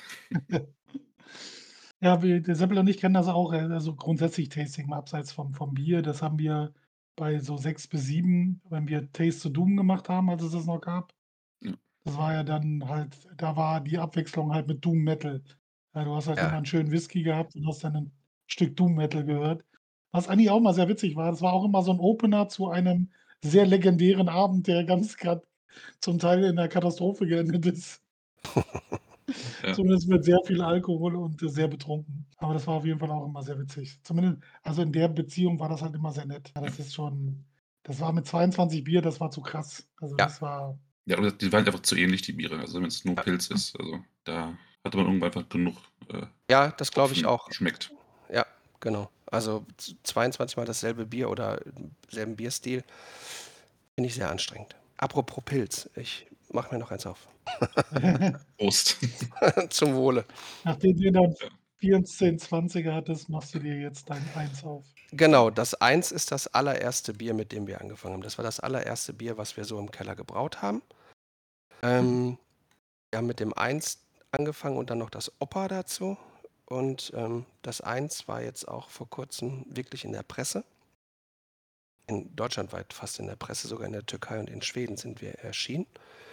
Ja, wir der Seppel und ich kennen das auch, äh, also grundsätzlich Tasting mal abseits vom vom Bier. Das haben wir bei so sechs bis sieben, wenn wir Taste the Doom gemacht haben, als es das noch gab. Ja. Das war ja dann halt da war die Abwechslung halt mit Doom Metal. Ja, du hast halt immer Ja. 'n schönen Whisky gehabt und hast dann 'nen Stück Doom Metal gehört. Was eigentlich auch immer sehr witzig war, das war auch immer so 'n Opener zu einem sehr legendären Abend, der ganz grad zum Teil in 'ner Katastrophe geendet ist. Ja. Zumindest mit sehr viel Alkohol und sehr betrunken. Aber das war auf jeden Fall auch immer sehr witzig. Zumindest also in der Beziehung war das halt immer sehr nett. Ja, Ja. das ist schon das war mit zweiundzwanzig Bier, das war zu krass. Also, Ja. das war Ja, oder die waren einfach zu ähnlich, die Biere. Also, wenn's nur Ja. Pils ist, also, da hatte man irgendwann einfach genug, äh, Ja, das glaube ich Hopfen auch. geschmeckt. Ja, genau. Also, z zweiundzwanzig Mal dasselbe Bier oder selben Bierstil finde ich sehr anstrengend. Apropos Pils, ich mache mir noch eins auf. Prost. Zum Wohle. Nachdem du dann Ja. vierzehn Zwanziger hattest, machst du dir jetzt dein eins auf. Genau, das eins ist das allererste Bier, mit dem wir angefangen haben. Das war das allererste Bier, was wir so im Keller gebraut haben. Ähm, wir haben mit dem eins angefangen und dann noch das Opa dazu. Und, ähm, das eins war jetzt auch vor Kurzem wirklich in der Presse. In deutschlandweit fast in der Presse, sogar in der Türkei und in Schweden sind wir erschienen.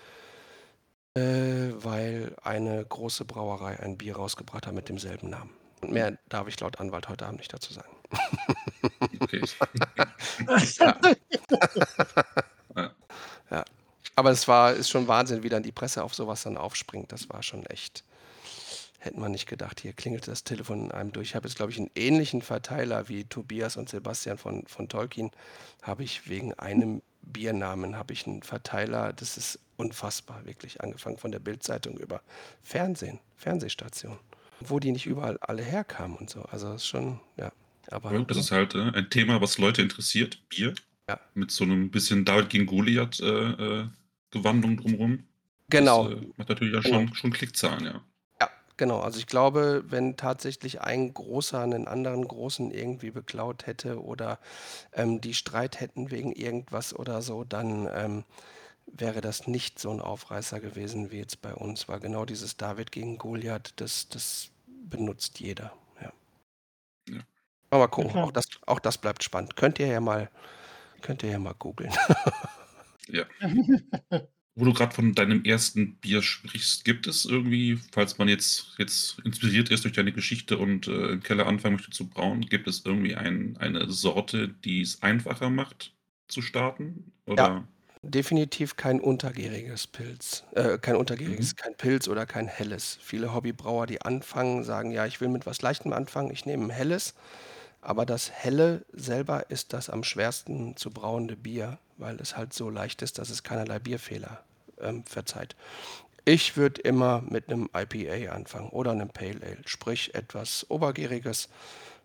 Äh, weil eine große Brauerei ein Bier rausgebracht hat mit demselben Namen. Und mehr darf ich laut Anwalt heute Abend nicht dazu sagen. Okay. Ja. Ja. Ja. Aber es war ist schon Wahnsinn, wie dann die Presse auf so was dann aufspringt. Das war schon echt hätte man nicht gedacht. Hier klingelte das Telefon in einem durch. Ich habe jetzt, glaube ich, 'n ähnlichen Verteiler wie Tobias und Sebastian von von Tolkien. Habe ich wegen einem Biernamen habe ich 'n Verteiler, das ist unfassbar, wirklich. Angefangen von der Bild-Zeitung über Fernsehen, Fernsehstationen, wo die nicht überall alle herkamen und so. Also, ist schon ja, aber Ja, das ist halt, äh, ein Thema, was Leute interessiert, Bier. Ja. Mit so 'nem bisschen David gegen Goliath, äh, äh, Gewandung drumrum. Das, Genau. äh, macht natürlich auch Genau. schon schon Klickzahlen, ja. Ja, genau. Also, ich glaube, wenn tatsächlich ein Großer 'nen anderen Großen irgendwie beklaut hätte oder, ähm, die Streit hätten wegen irgendwas oder so, dann, ähm, wäre das nicht so 'n Aufreißer gewesen wie jetzt bei uns. Weil genau dieses David gegen Goliath, das das benutzt jeder, ja. Ja. Mal Ja, gucken, klar. auch das auch das bleibt spannend. Könnt ihr ja mal könnt ihr ja mal googeln. Ja. Wo du grad von deinem ersten Bier sprichst, gibt es irgendwie, falls man jetzt jetzt inspiriert ist durch deine Geschichte und, äh, im Keller anfangen möchte zu brauen, gibt es irgendwie ein eine Sorte, die's einfacher macht zu starten, Ja, oder? definitiv kein untergäriges Pils. Äh, kein untergäriges, Mhm. kein Pils oder kein Helles. Viele Hobbybrauer, die anfangen, sagen: „Ja, ich will mit was Leichtem anfangen, ich nehme 'n Helles.“ Aber das Helle selber ist das am schwersten zu brauende Bier, weil es halt so leicht ist, dass es keinerlei Bierfehler, ähm, verzeiht. Ich würde immer mit 'nem I P A anfangen oder 'nem Pale Ale, sprich etwas Obergäriges,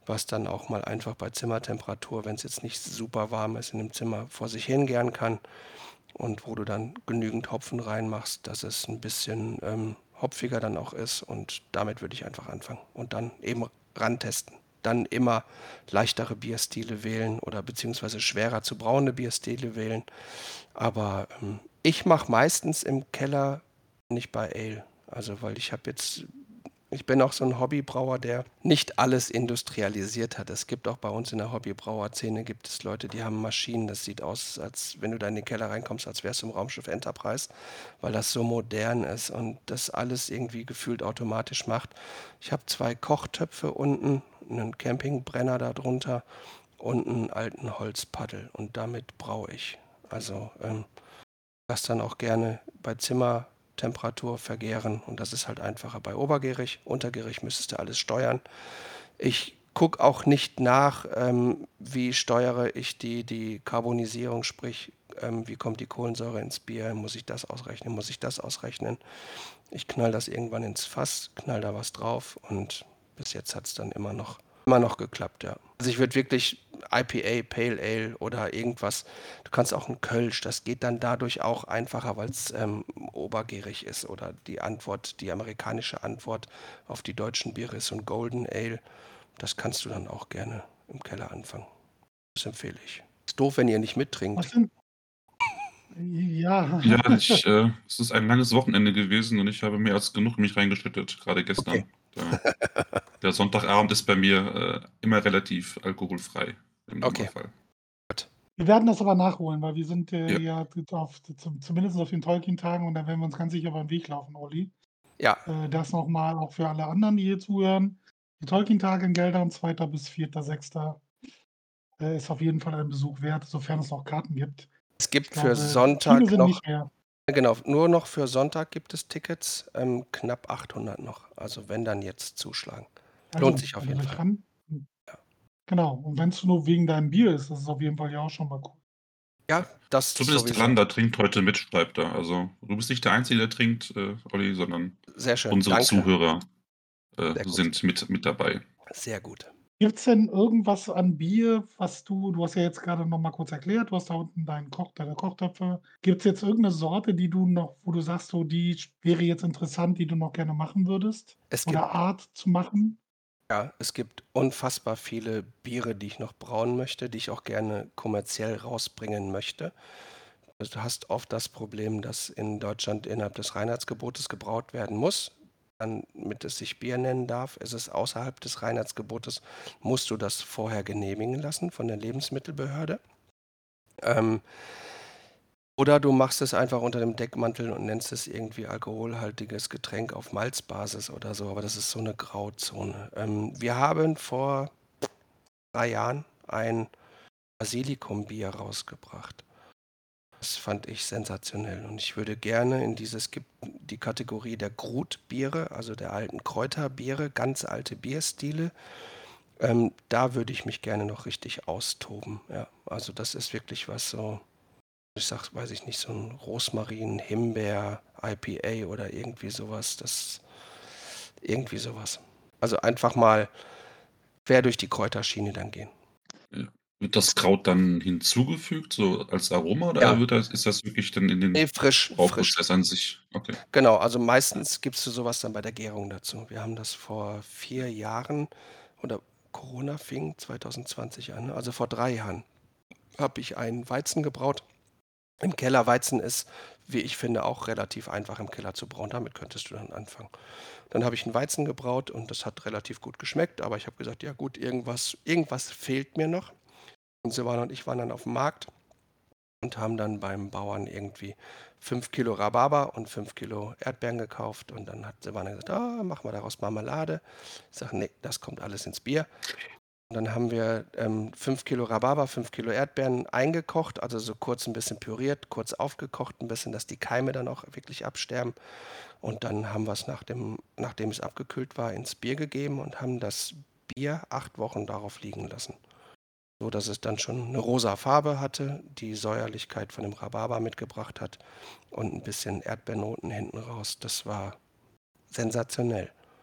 was dann auch mal einfach bei Zimmertemperatur, wenn es jetzt nicht super warm ist, in dem Zimmer vor sich hingären kann und wo du dann genügend Hopfen reinmachst, dass es ein bisschen ähm, hopfiger dann auch ist und damit würde ich einfach anfangen und dann eben rantesten. Dann immer leichtere Bierstile wählen oder beziehungsweise schwerer zu brauende Bierstile wählen. Aber ähm, ich mache meistens im Keller nicht bei Ale. Also weil ich habe jetzt, ich bin auch so ein Hobbybrauer, der nicht alles industrialisiert hat. Es gibt auch bei uns in der Hobbybrauerszene gibt es Leute, die haben Maschinen. Das sieht aus, als wenn du da in den Keller reinkommst, als wärst du im Raumschiff Enterprise, weil das so modern ist und das alles irgendwie gefühlt automatisch macht. Ich habe zwei Kochtöpfe unten, einen Campingbrenner darunter und einen alten Holzpaddel und damit braue ich. Also ähm, das dann auch gerne bei Zimmertemperatur vergären und das ist halt einfacher bei obergärig. Untergärig müsstest du alles steuern. Ich gucke auch nicht nach, ähm, wie steuere ich die, die Carbonisierung, sprich, ähm, wie kommt die Kohlensäure ins Bier, muss ich das ausrechnen, muss ich das ausrechnen. Ich knall das irgendwann ins Fass, knall da was drauf und bis jetzt hat es dann immer noch, immer noch geklappt, ja. Also ich würde wirklich I P A, Pale Ale oder irgendwas, du kannst auch ein Kölsch, das geht dann dadurch auch einfacher, weil es ähm, obergärig ist oder die Antwort, die amerikanische Antwort auf die deutschen Biere ist so ein Golden Ale. Das kannst du dann auch gerne im Keller anfangen. Das empfehle ich. Ist doof, wenn ihr nicht Was mittrinkt. sind ja. Ja, ich, äh es ist ein langes Wochenende gewesen und ich habe mehr als genug in mich reingeschüttet, gerade Okay. gestern. Da der Sonntagabend ist bei mir, äh, immer relativ alkoholfrei im Okay. Normalfall. Gut. Wir werden das aber nachholen, weil wir sind, äh, Ja. ja auf zum zumindest auf den Tolkien-Tagen und da werden wir uns ganz sicher über 'n Weg laufen, Olli. Ja. Äh, das noch mal auch für alle anderen, die hier zuhören. Die Tolkien-Tage in Geldern, zweiter bis vierter sechster Äh, ist auf jeden Fall ein Besuch wert, sofern es noch Karten gibt. Es Ich gibt für glaube, viele Sonntag sind noch nicht mehr. genau, nur noch für Sonntag gibt es Tickets, ähm, knapp achthundert noch. Also wenn, dann jetzt zuschlagen. Lohnt Also, sich auf wenn ihr jeden euch Fall. ran hm, Ja. genau. Und wenn's nur wegen deinem Bier ist, das ist auf jeden Fall ja auch schon mal cool. Ja, das Zumindest sowieso. Randa trinkt heute mit, schreibt er. Also, du bist nicht der Einzige, der trinkt, äh, Olli, sondern Sehr schön, unsere danke. Zuhörer, äh, Sehr gut. sind mit mit dabei. Sehr gut. Gibt's denn irgendwas an Bier, was du du hast ja jetzt grade noch mal kurz erklärt, du hast da unten deinen Koch deine Kochtöpfe. Gibt's jetzt irgend 'ne Sorte, die du noch wo du sagst, so die sch wäre jetzt interessant, die du noch gerne machen würdest Es gibt oder Art zu machen? ja, es gibt unfassbar viele Biere, die ich noch brauen möchte, die ich auch gerne kommerziell rausbringen möchte. Also, du hast oft das Problem, dass in Deutschland innerhalb des Reinheitsgebotes gebraut werden muss, damit es sich Bier nennen darf. Ist es außerhalb des Reinheitsgebotes, musst du das vorher genehmigen lassen von der Lebensmittelbehörde. Ähm oder du machst es einfach unter dem Deckmantel und nennst es irgendwie alkoholhaltiges Getränk auf Malzbasis oder so, aber das ist so 'ne Grauzone. Ähm, wir haben vor drei Jahren ein Basilikumbier rausgebracht. Das fand ich sensationell und ich würde gerne in diese es gibt die Kategorie der Grutbiere, also der alten Kräuterbiere, ganz alte Bierstile. Ähm, da würde ich mich gerne noch richtig austoben, ja. Also, das ist wirklich was so ich sage weiß ich nicht, so 'n Rosmarin, Himbeer, I P A oder irgendwie so was, das irgendwie so was. Also, einfach mal quer durch die Kräuterschiene dann gehen. Ja. Wird das Kraut dann hinzugefügt, so als Aroma oder Ja. wird das ist das wirklich dann in Ne, den frisch, frisch. Brauprozess an sich? Okay. Genau, also meistens gibst du so was dann bei der Gärung dazu. Wir haben das vor vier Jahren oder Corona fing zweitausendzwanzig an, ne? Also vor drei Jahren habe ich einen Weizen gebraut im Keller. Weizen ist, wie ich finde, auch relativ einfach im Keller zu brauen. Damit könntest du dann anfangen. Dann habe ich 'n Weizen gebraut und das hat relativ gut geschmeckt, aber ich habe gesagt: „Ja gut, irgendwas irgendwas fehlt mir noch.“ Und Silvana und ich waren dann aufm Markt und haben dann beim Bauern irgendwie fünf Kilo Rhabarber und fünf Kilo Erdbeeren gekauft und dann hat Silvana gesagt: „Ah, machen wir daraus Marmelade.“ Ich sage: „Ne, das kommt alles ins Bier.“ Und dann haben wir, ähm, fünf Kilo Rhabarber, fünf Kilo Erdbeeren eingekocht, also so kurz 'n bisschen püriert, kurz aufgekocht 'n bisschen, dass die Keime dann auch wirklich absterben. Und dann haben wir's nach dem nachdem es abgekühlt war, ins Bier gegeben und haben das Bier acht Wochen darauf liegen lassen, sodass es dann schon 'ne rosa Farbe hatte, die Säuerlichkeit von dem Rhabarber mitgebracht hat und 'n bisschen Erdbeernoten hinten raus. Das war sensationell.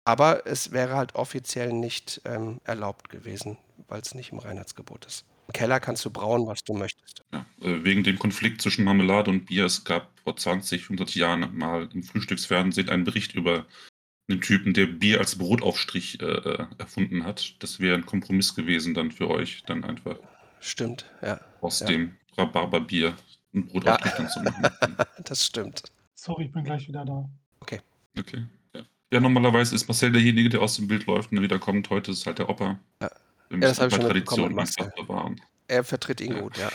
Aber es wäre halt offiziell nicht ähm, erlaubt gewesen, weil es nicht im Reinheitsgebot ist. Im Keller kannst du brauen, was du möchtest. Ja, äh, wegen dem Konflikt zwischen Marmelade und Bier. Es gab vor zwanzig, fünfundzwanzig Jahren mal im Frühstücksfernsehen einen Bericht über einen Typen, der Bier als Brotaufstrich äh, äh, erfunden hat. Das wäre ein Kompromiss gewesen dann für euch, dann einfach Stimmt, ja. aus Ja, dem Rhabarberbier einen ja. Brotaufstrich dann zu machen. Hm. Das stimmt. Sorry, ich bin gleich wieder da. Okay. Okay. Ja. ja, normalerweise ist Marcel derjenige, der aus dem Bild läuft und dann wieder kommt. Heute ist halt der Opa. Ja, Wir ja müssen das habe ein ich paar schon mitbekommen mit Traditionen einfach Marcel. bewahren. Er vertritt ihn Ja, gut, ja.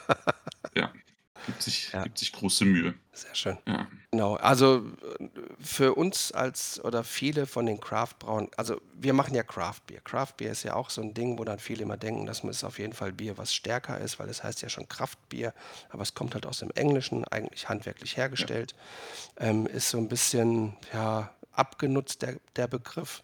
ja. Gibt sich, Ja, gibt sich große Mühe. sehr schön. Ja. Genau, also äh, für uns als oder viele von den Craft-Brauen, also wir machen ja Craft-Bier. Craft-Bier ist ja auch so ein Ding, wo dann viele immer denken, das ist auf jeden Fall Bier, was stärker ist, weil es heißt ja schon Kraftbier, aber es kommt halt aus dem Englischen, eigentlich handwerklich Ja. hergestellt, ähm, ist so ein bisschen ja, abgenutzt, der, der Begriff,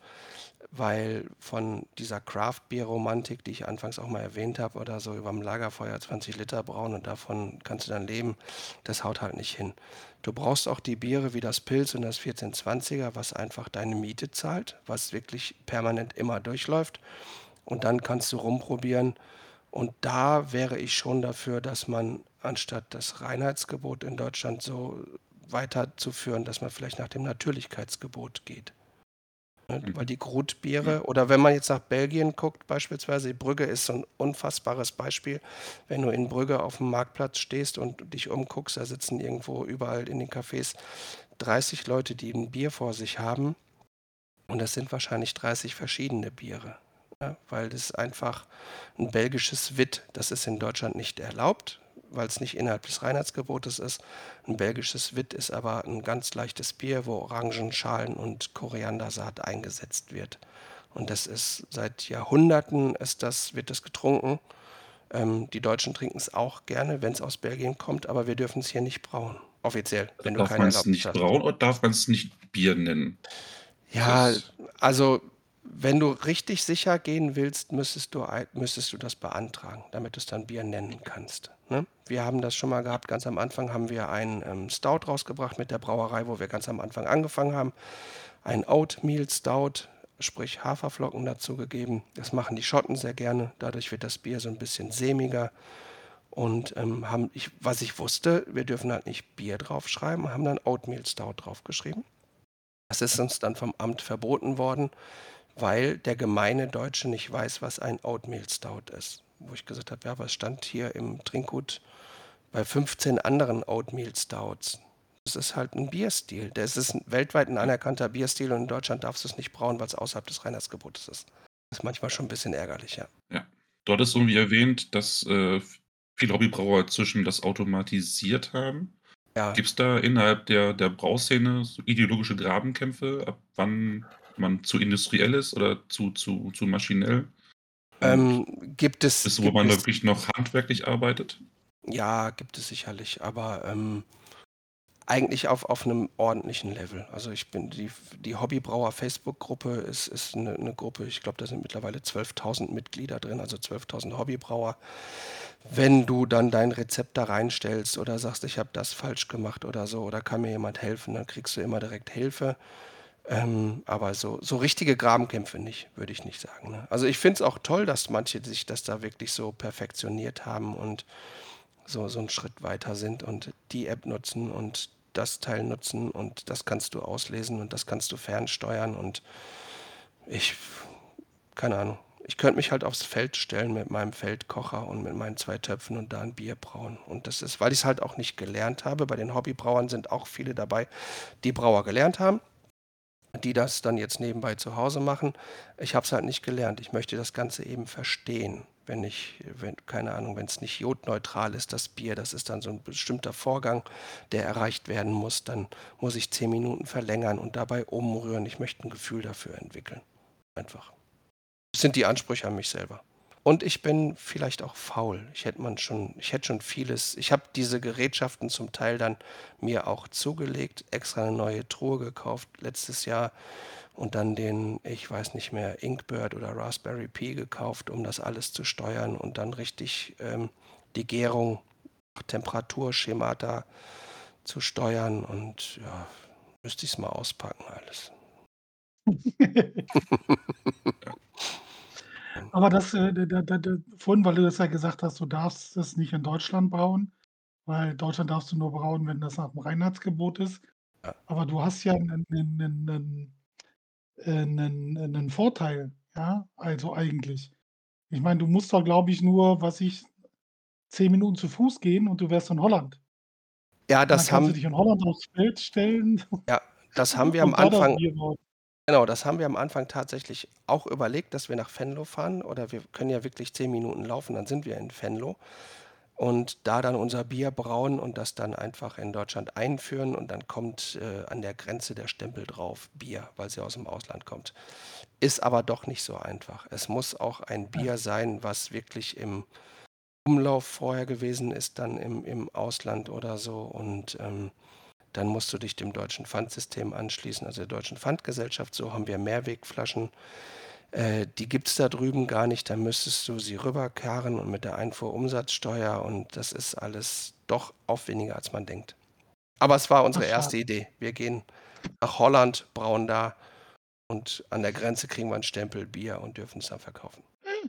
weil von dieser Craft-Bier-Romantik, die ich anfangs auch mal erwähnt habe, oder so überm Lagerfeuer zwanzig Liter brauen und davon kannst du dann leben, das haut halt nicht hin. Du brauchst auch die Biere wie das Pils und das vierzehn-zwanziger, was einfach deine Miete zahlt, was wirklich permanent immer durchläuft. Und dann kannst du rumprobieren. Und da wäre ich schon dafür, dass man anstatt das Reinheitsgebot in Deutschland so weiterzuführen, dass man vielleicht nach dem Natürlichkeitsgebot geht. Ne? Weil Mhm. die Ja. Grutbiere, oder wenn man jetzt nach Belgien guckt, beispielsweise, die Brügge ist so ein unfassbares Beispiel. Wenn du in Brügge auf dem Marktplatz stehst und dich umguckst, da sitzen irgendwo überall in den Cafés dreißig Leute, die ein Bier vor sich haben. Und das sind wahrscheinlich dreißig verschiedene Biere. Ja, weil das einfach ein belgisches Wit, das ist in Deutschland nicht erlaubt, weil es nicht innerhalb des Reinheitsgebotes ist. Ein belgisches Wit ist aber ein ganz leichtes Bier, wo Orangenschalen und Koriandersaat eingesetzt wird. Und das ist seit Jahrhunderten ist das, wird das getrunken. Ähm, die Deutschen trinken es auch gerne, wenn es aus Belgien kommt, aber wir dürfen es hier nicht brauen. Offiziell, wenn du Darf keine man es Erlaubnis nicht hast. brauen oder darf man es nicht Bier nennen? Ja, Das, also wenn du richtig sicher gehen willst, müsstest du, ei- müsstest du das beantragen, damit du es dann Bier nennen kannst. Ne? Wir haben das schon mal gehabt, ganz am Anfang haben wir einen ähm, Stout rausgebracht mit der Brauerei, wo wir ganz am Anfang angefangen haben. Ein Oatmeal Stout, sprich Haferflocken dazugegeben. Das machen die Schotten sehr gerne. Dadurch wird das Bier so ein bisschen sämiger. Und ähm, haben, ich, was ich wusste, wir dürfen halt nicht Bier draufschreiben, haben dann Oatmeal Stout draufgeschrieben. Das ist uns dann vom Amt verboten worden, weil der gemeine Deutsche nicht weiß, was ein Oatmeal Stout ist. Wo ich gesagt habe, ja, was stand hier im Trinkgut bei fünfzehn anderen Oatmeal Stouts? Das ist halt ein Bierstil. Das ist ein weltweit ein anerkannter Bierstil und in Deutschland darfst du es nicht brauen, weil es außerhalb des Reinheitsgebotes ist. Das ist manchmal schon ein bisschen ärgerlich, ja. ja. Du hattest irgendwie erwähnt, dass äh, viele Hobbybrauer inzwischen das automatisiert haben. Ja, Gibt es da innerhalb der, der Brauszene so ideologische Grabenkämpfe, ab wann man zu industriell ist oder zu, zu, zu maschinell? Und ähm, gibt es, bis wo gibt man es, wirklich noch handwerklich arbeitet? ja, gibt es sicherlich, aber ähm, eigentlich auf, auf einem ordentlichen Level. Also ich bin die, die Hobbybrauer Facebook-Gruppe ist, ist eine, eine Gruppe, ich glaube, da sind mittlerweile zwölftausend Mitglieder drin, also zwölftausend Hobbybrauer. Wenn du dann dein Rezept da reinstellst oder sagst, ich habe das falsch gemacht oder so, oder kann mir jemand helfen, dann kriegst du immer direkt Hilfe. Ähm, aber so, so richtige Grabenkämpfe nicht, würde ich nicht sagen. Ne? Also ich finde es auch toll, dass manche sich das da wirklich so perfektioniert haben und so, so einen Schritt weiter sind und die App nutzen und das Teil nutzen und das kannst du auslesen und das kannst du fernsteuern und ich, keine Ahnung, ich könnte mich halt aufs Feld stellen mit meinem Feldkocher und mit meinen zwei Töpfen und da ein Bier brauen. Und das ist, weil ich es halt auch nicht gelernt habe. Bei den Hobbybrauern sind auch viele dabei, die Brauer gelernt haben, die das dann jetzt nebenbei zu Hause machen. Ich habe es halt nicht gelernt. Ich möchte das Ganze eben verstehen. Wenn ich, wenn, keine Ahnung, wenn es nicht jodneutral ist, das Bier, das ist dann so ein bestimmter Vorgang, der erreicht werden muss, dann muss ich zehn Minuten verlängern und dabei umrühren. Ich möchte ein Gefühl dafür entwickeln. Einfach. Das sind die Ansprüche an mich selber. Und ich bin vielleicht auch faul. Ich hätte man schon, ich hätte schon vieles. Ich habe diese Gerätschaften zum Teil dann mir auch zugelegt, extra eine neue Truhe gekauft letztes Jahr und dann den, ich weiß nicht mehr, Inkbird oder Raspberry Pi gekauft, um das alles zu steuern und dann richtig ähm, die Gärung, Temperaturschemata zu steuern und ja, müsste ich es mal auspacken alles. Ähm, Aber das, äh, da da da da vorhin, weil du das ja gesagt hast, du darfst es nicht in Deutschland brauen, weil in Deutschland darfst du nur brauen, wenn das nach dem Reinheitsgebot ist. ja. Aber du hast ja 'nen 'nen 'nen 'nen äh, 'nen 'nen Vorteil, ja, also eigentlich. Ich meine, du musst doch, glaube ich, nur, was ich zehn Minuten zu Fuß gehen und du wärst in Holland. Ja, Und dann das kannst du haben dich in Holland aufs Feld stellen ja, das haben wir am und da das Anfang Bier brauen. genau, das haben wir am Anfang tatsächlich auch überlegt, dass wir nach Venlo fahren oder wir können ja wirklich zehn Minuten laufen, dann sind wir in Venlo und da dann unser Bier brauen und das dann einfach in Deutschland einführen und dann kommt, äh, an der Grenze der Stempel drauf Bier, weil sie aus'm Ausland kommt. Ist aber doch nicht so einfach. Es muss auch ein Ja. Bier sein, was wirklich im Umlauf vorher gewesen ist, dann im im Ausland oder so und, ähm, dann musst du dich dem deutschen Pfandsystem anschließen, also der deutschen Pfandgesellschaft. So haben wir Mehrwegflaschen. Äh, die gibt's da drüben gar nicht. Da müsstest du sie rüberkarren und mit der Einfuhrumsatzsteuer und das ist alles doch aufwendiger, als man denkt. Aber es war Ach, unsere erste schade. Idee. Wir gehen nach Holland, brauen da und an der Grenze kriegen wir 'n Stempel Bier und dürfen es dann verkaufen.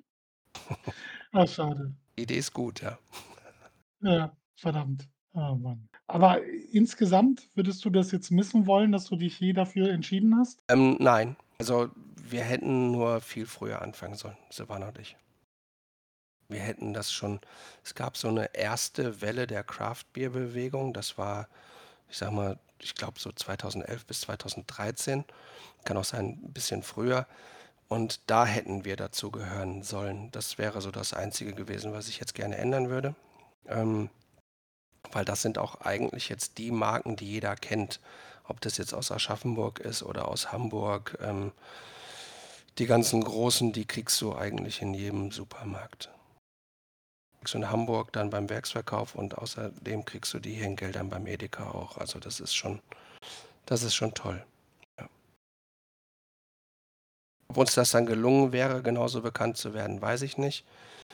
Ach, schade. Idee ist gut, ja. Ja, verdammt. Oh Mann. Aber insgesamt würdest du das jetzt missen wollen, dass du dich je dafür entschieden hast? Ähm, nein. Also, wir hätten nur viel früher anfangen sollen, Silvana und ich. Wir hätten das schon es gab so 'ne erste Welle der Craft-Bier-Bewegung. Das war, ich sage mal, ich glaube so zweitausendelf bis zweitausenddreizehn. Kann auch sein 'n bisschen früher. Und da hätten wir dazugehören sollen. Das wäre so das Einzige gewesen, was ich jetzt gerne ändern würde. Ähm, weil das sind auch eigentlich jetzt die Marken, die jeder kennt. Ob das jetzt aus Aschaffenburg ist oder aus Hamburg. Ähm, die ganzen Großen, die kriegst du eigentlich in jedem Supermarkt. Kriegst du in Hamburg dann beim Werksverkauf und außerdem kriegst du die hier in Geldern beim Edeka auch. Also, das ist schon das ist schon toll, ja. Ob uns das dann gelungen wäre, genauso bekannt zu werden, weiß ich nicht.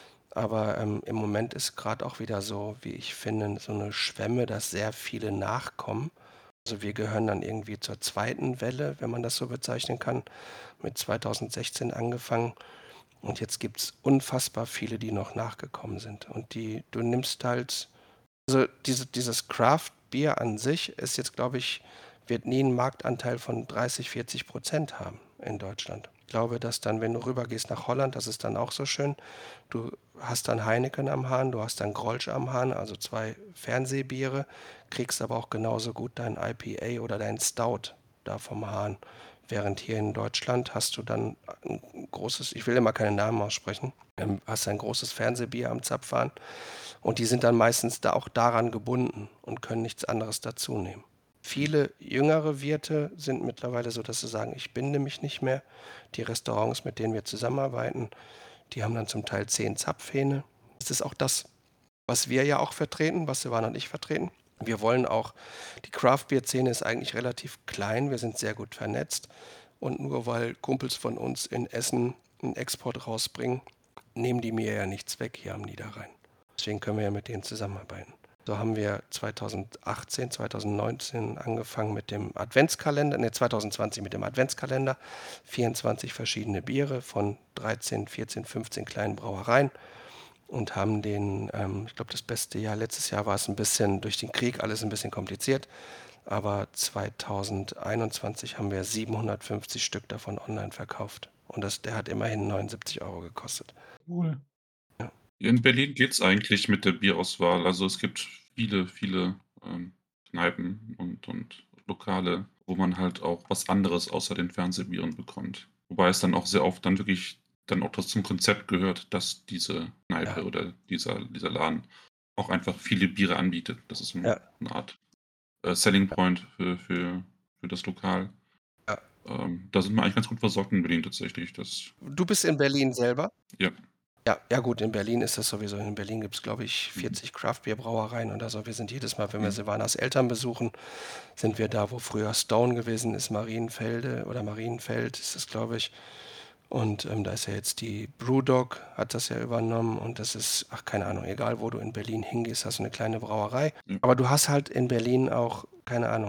Aber, ähm, im Moment ist grad auch wieder so, wie ich finde, so 'ne Schwemme, dass sehr viele nachkommen. Also, wir gehören dann irgendwie zur zweiten Welle, wenn man das so bezeichnen kann, mit zweitausendsechzehn angefangen. Und jetzt gibt's unfassbar viele, die noch nachgekommen sind. Und die du nimmst halt also, diese dieses Craft-Bier an sich ist jetzt, glaube ich wird nie 'n Marktanteil von dreißig, vierzig Prozent haben in Deutschland. Ich glaube, dass dann, wenn du rübergehst nach Holland, das ist dann auch so schön, du hast dann Heineken am Hahn, du hast dann Grolsch am Hahn, also zwei Fernsehbiere, kriegst aber auch genauso gut dein I P A oder dein Stout da vom Hahn. Während hier in Deutschland hast du dann 'n 'n großes ich will immer keine Namen aussprechen, ähm, hast ein großes Fernsehbier am Zapfhahn und die sind dann meistens da auch daran gebunden und können nichts anderes dazunehmen. Viele jüngere Wirte sind mittlerweile so, dass sie sagen: „Ich binde mich nicht mehr.“ Die Restaurants, mit denen wir zusammenarbeiten, die haben dann zum Teil zehn Zapfhähne. Das ist auch das, was wir ja auch vertreten, was Silvana und ich vertreten. Wir wollen auch die Craft-Bier-Szene ist eigentlich relativ klein. Wir sind sehr gut vernetzt. Und nur weil Kumpels von uns in Essen 'n Export rausbringen, nehmen die mir ja nichts weg hier am Niederrhein. Deswegen können wir ja mit denen zusammenarbeiten. So haben wir zweitausendachtzehn, zweitausendneunzehn angefangen mit dem Adventskalender ne, zweitausendzwanzig mit dem Adventskalender. vierundzwanzig verschiedene Biere von dreizehn, vierzehn, fünfzehn kleinen Brauereien und haben den, ähm ich glaube, das beste Jahr letztes Jahr war's 'n bisschen durch den Krieg alles 'n bisschen kompliziert, aber zweitausendeinundzwanzig haben wir siebenhundertfünfzig Stück davon online verkauft. Und das der hat immerhin neunundsiebzig Euro gekostet. Cool. Ja. In Berlin geht's eigentlich mit der Bierauswahl. Also, es gibt viele, viele, ähm, Kneipen und und Lokale, wo man halt auch was anderes außer den Fernsehbieren bekommt. Wobei es dann auch sehr oft dann wirklich dann auch das zum Konzept gehört, dass diese Ja. Kneipe oder dieser dieser Laden auch einfach viele Biere anbietet. Das ist 'n Ja. 'ne Art, äh, Selling Ja. Point für für für das Lokal. Ja. Ähm, da sind wir eigentlich ganz gut versorgt in Berlin tatsächlich. Das Du bist in Berlin selber? Ja. Ja, ja gut, in Berlin ist das sowieso in Berlin gibt's, glaube ich, Mhm. vierzig Craft-Bier-Brauereien oder so. Wir sind jedes Mal, wenn wir Mhm. Silvanas Eltern besuchen, sind wir da, wo früher Stone gewesen ist, Marienfelde oder Marienfeld ist das, glaube ich. Und, ähm, da ist ja jetzt die BrewDog hat das ja übernommen und das ist ach, keine Ahnung, egal wo du in Berlin hingehst, hast du 'ne kleine Brauerei. Ja. Aber du hast halt in Berlin auch, keine Ahnung,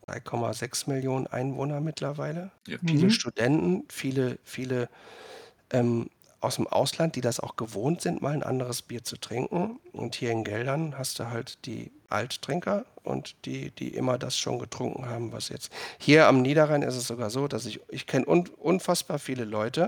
drei Komma sechs Millionen Einwohner mittlerweile. Ja. Viele Mhm. Studenten, viele, viele ähm, aus dem Ausland, die das auch gewohnt sind, mal ein anderes Bier zu trinken. Und hier in Geldern hast du halt die Alttrinker und die, die immer das schon getrunken haben, was jetzt. Hier am Niederrhein ist es sogar so, dass ich, ich kenne un, unfassbar viele Leute,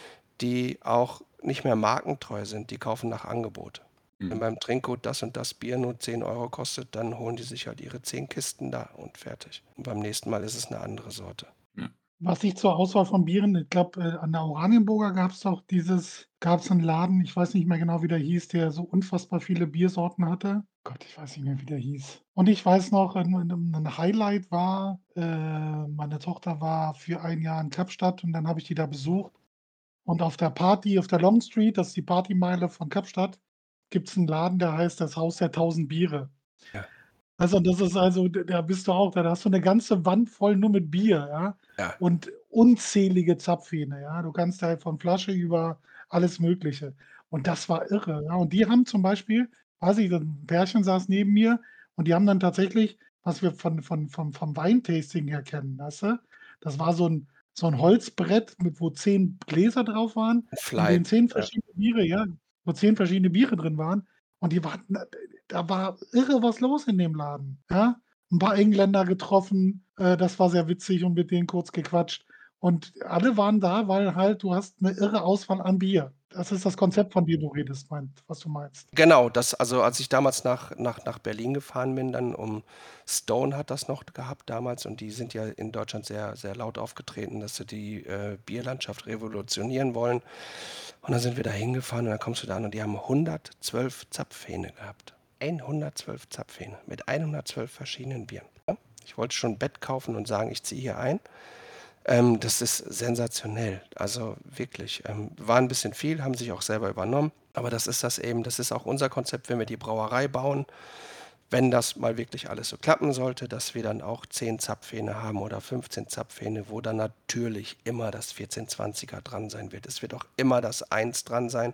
die auch nicht mehr markentreu sind, die kaufen nach Angebot. Wenn Mhm. beim Trinkgut das und das Bier nur zehn Euro kostet, dann holen die sich halt ihre zehn Kisten da und fertig. Und beim nächsten Mal ist es eine andere Sorte. Ja. Was ich zur Auswahl von Bieren, ich glaube, äh, an der Oranienburger gab es doch dieses, gab es einen Laden, ich weiß nicht mehr genau, wie der hieß, der so unfassbar viele Biersorten hatte. Gott, ich weiß nicht mehr, wie der hieß. Und ich weiß noch, ein, ein ein Highlight war, äh, meine Tochter war für ein Jahr in Kapstadt und dann habe ich die da besucht. Und auf der Party, auf der Long Street, das ist die Partymeile von Kapstadt, gibt es einen Laden, der heißt das Haus der tausend Biere. Ja, Also, das ist also d da bist du auch da hast du 'ne ganze Wand voll nur mit Bier, ja, ja. und unzählige Zapfhähne, ja. Du kannst da von Flasche über alles Mögliche. Und das war irre, ja. Und die haben zum Beispiel weiß ich, 'n Pärchen saß neben mir und die haben dann tatsächlich, was wir von von vom vom Weintasting her kennen, weißt du? Das war so 'n so 'n Holzbrett, mit wo zehn Gläser drauf waren, in denen Flight. zehn Ja. verschiedene Biere ja, wo zehn verschiedene Biere drin waren. Und die waren da da war irre was los in dem Laden, ja? 'N paar Engländer getroffen, äh, das war sehr witzig und mit denen kurz gequatscht. Und alle waren da, weil halt du hast 'ne irre Auswahl an Bier. Das ist das Konzept, von dem du redest, mein was du meinst. Genau, das also, als ich damals nach nach nach Berlin gefahren bin, dann um Stone hat das noch gehabt damals und die sind ja in Deutschland sehr, sehr laut aufgetreten, dass sie die, äh, Bierlandschaft revolutionieren wollen. Und dann sind wir da hingefahren und dann kommst du da an und die haben hundertzwölf Zapfhähne gehabt. hundertzwölf Zapfhähne mit hundertzwölf verschiedenen Bieren, ja? Ich wollte schon 'n Bett kaufen und sagen: „Ich ziehe hier ein." Ähm, das ist sensationell. Also, wirklich, ähm, war 'n bisschen viel, haben sich auch selber übernommen, aber das ist das eben das ist auch unser Konzept, wenn wir die Brauerei bauen, wenn das mal wirklich alles so klappen sollte, dass wir dann auch zehn Zapfhähne haben oder fünfzehn Zapfhähne, wo dann natürlich immer das vierzehn zwanziger dran sein wird. Es wird auch immer das eins dran sein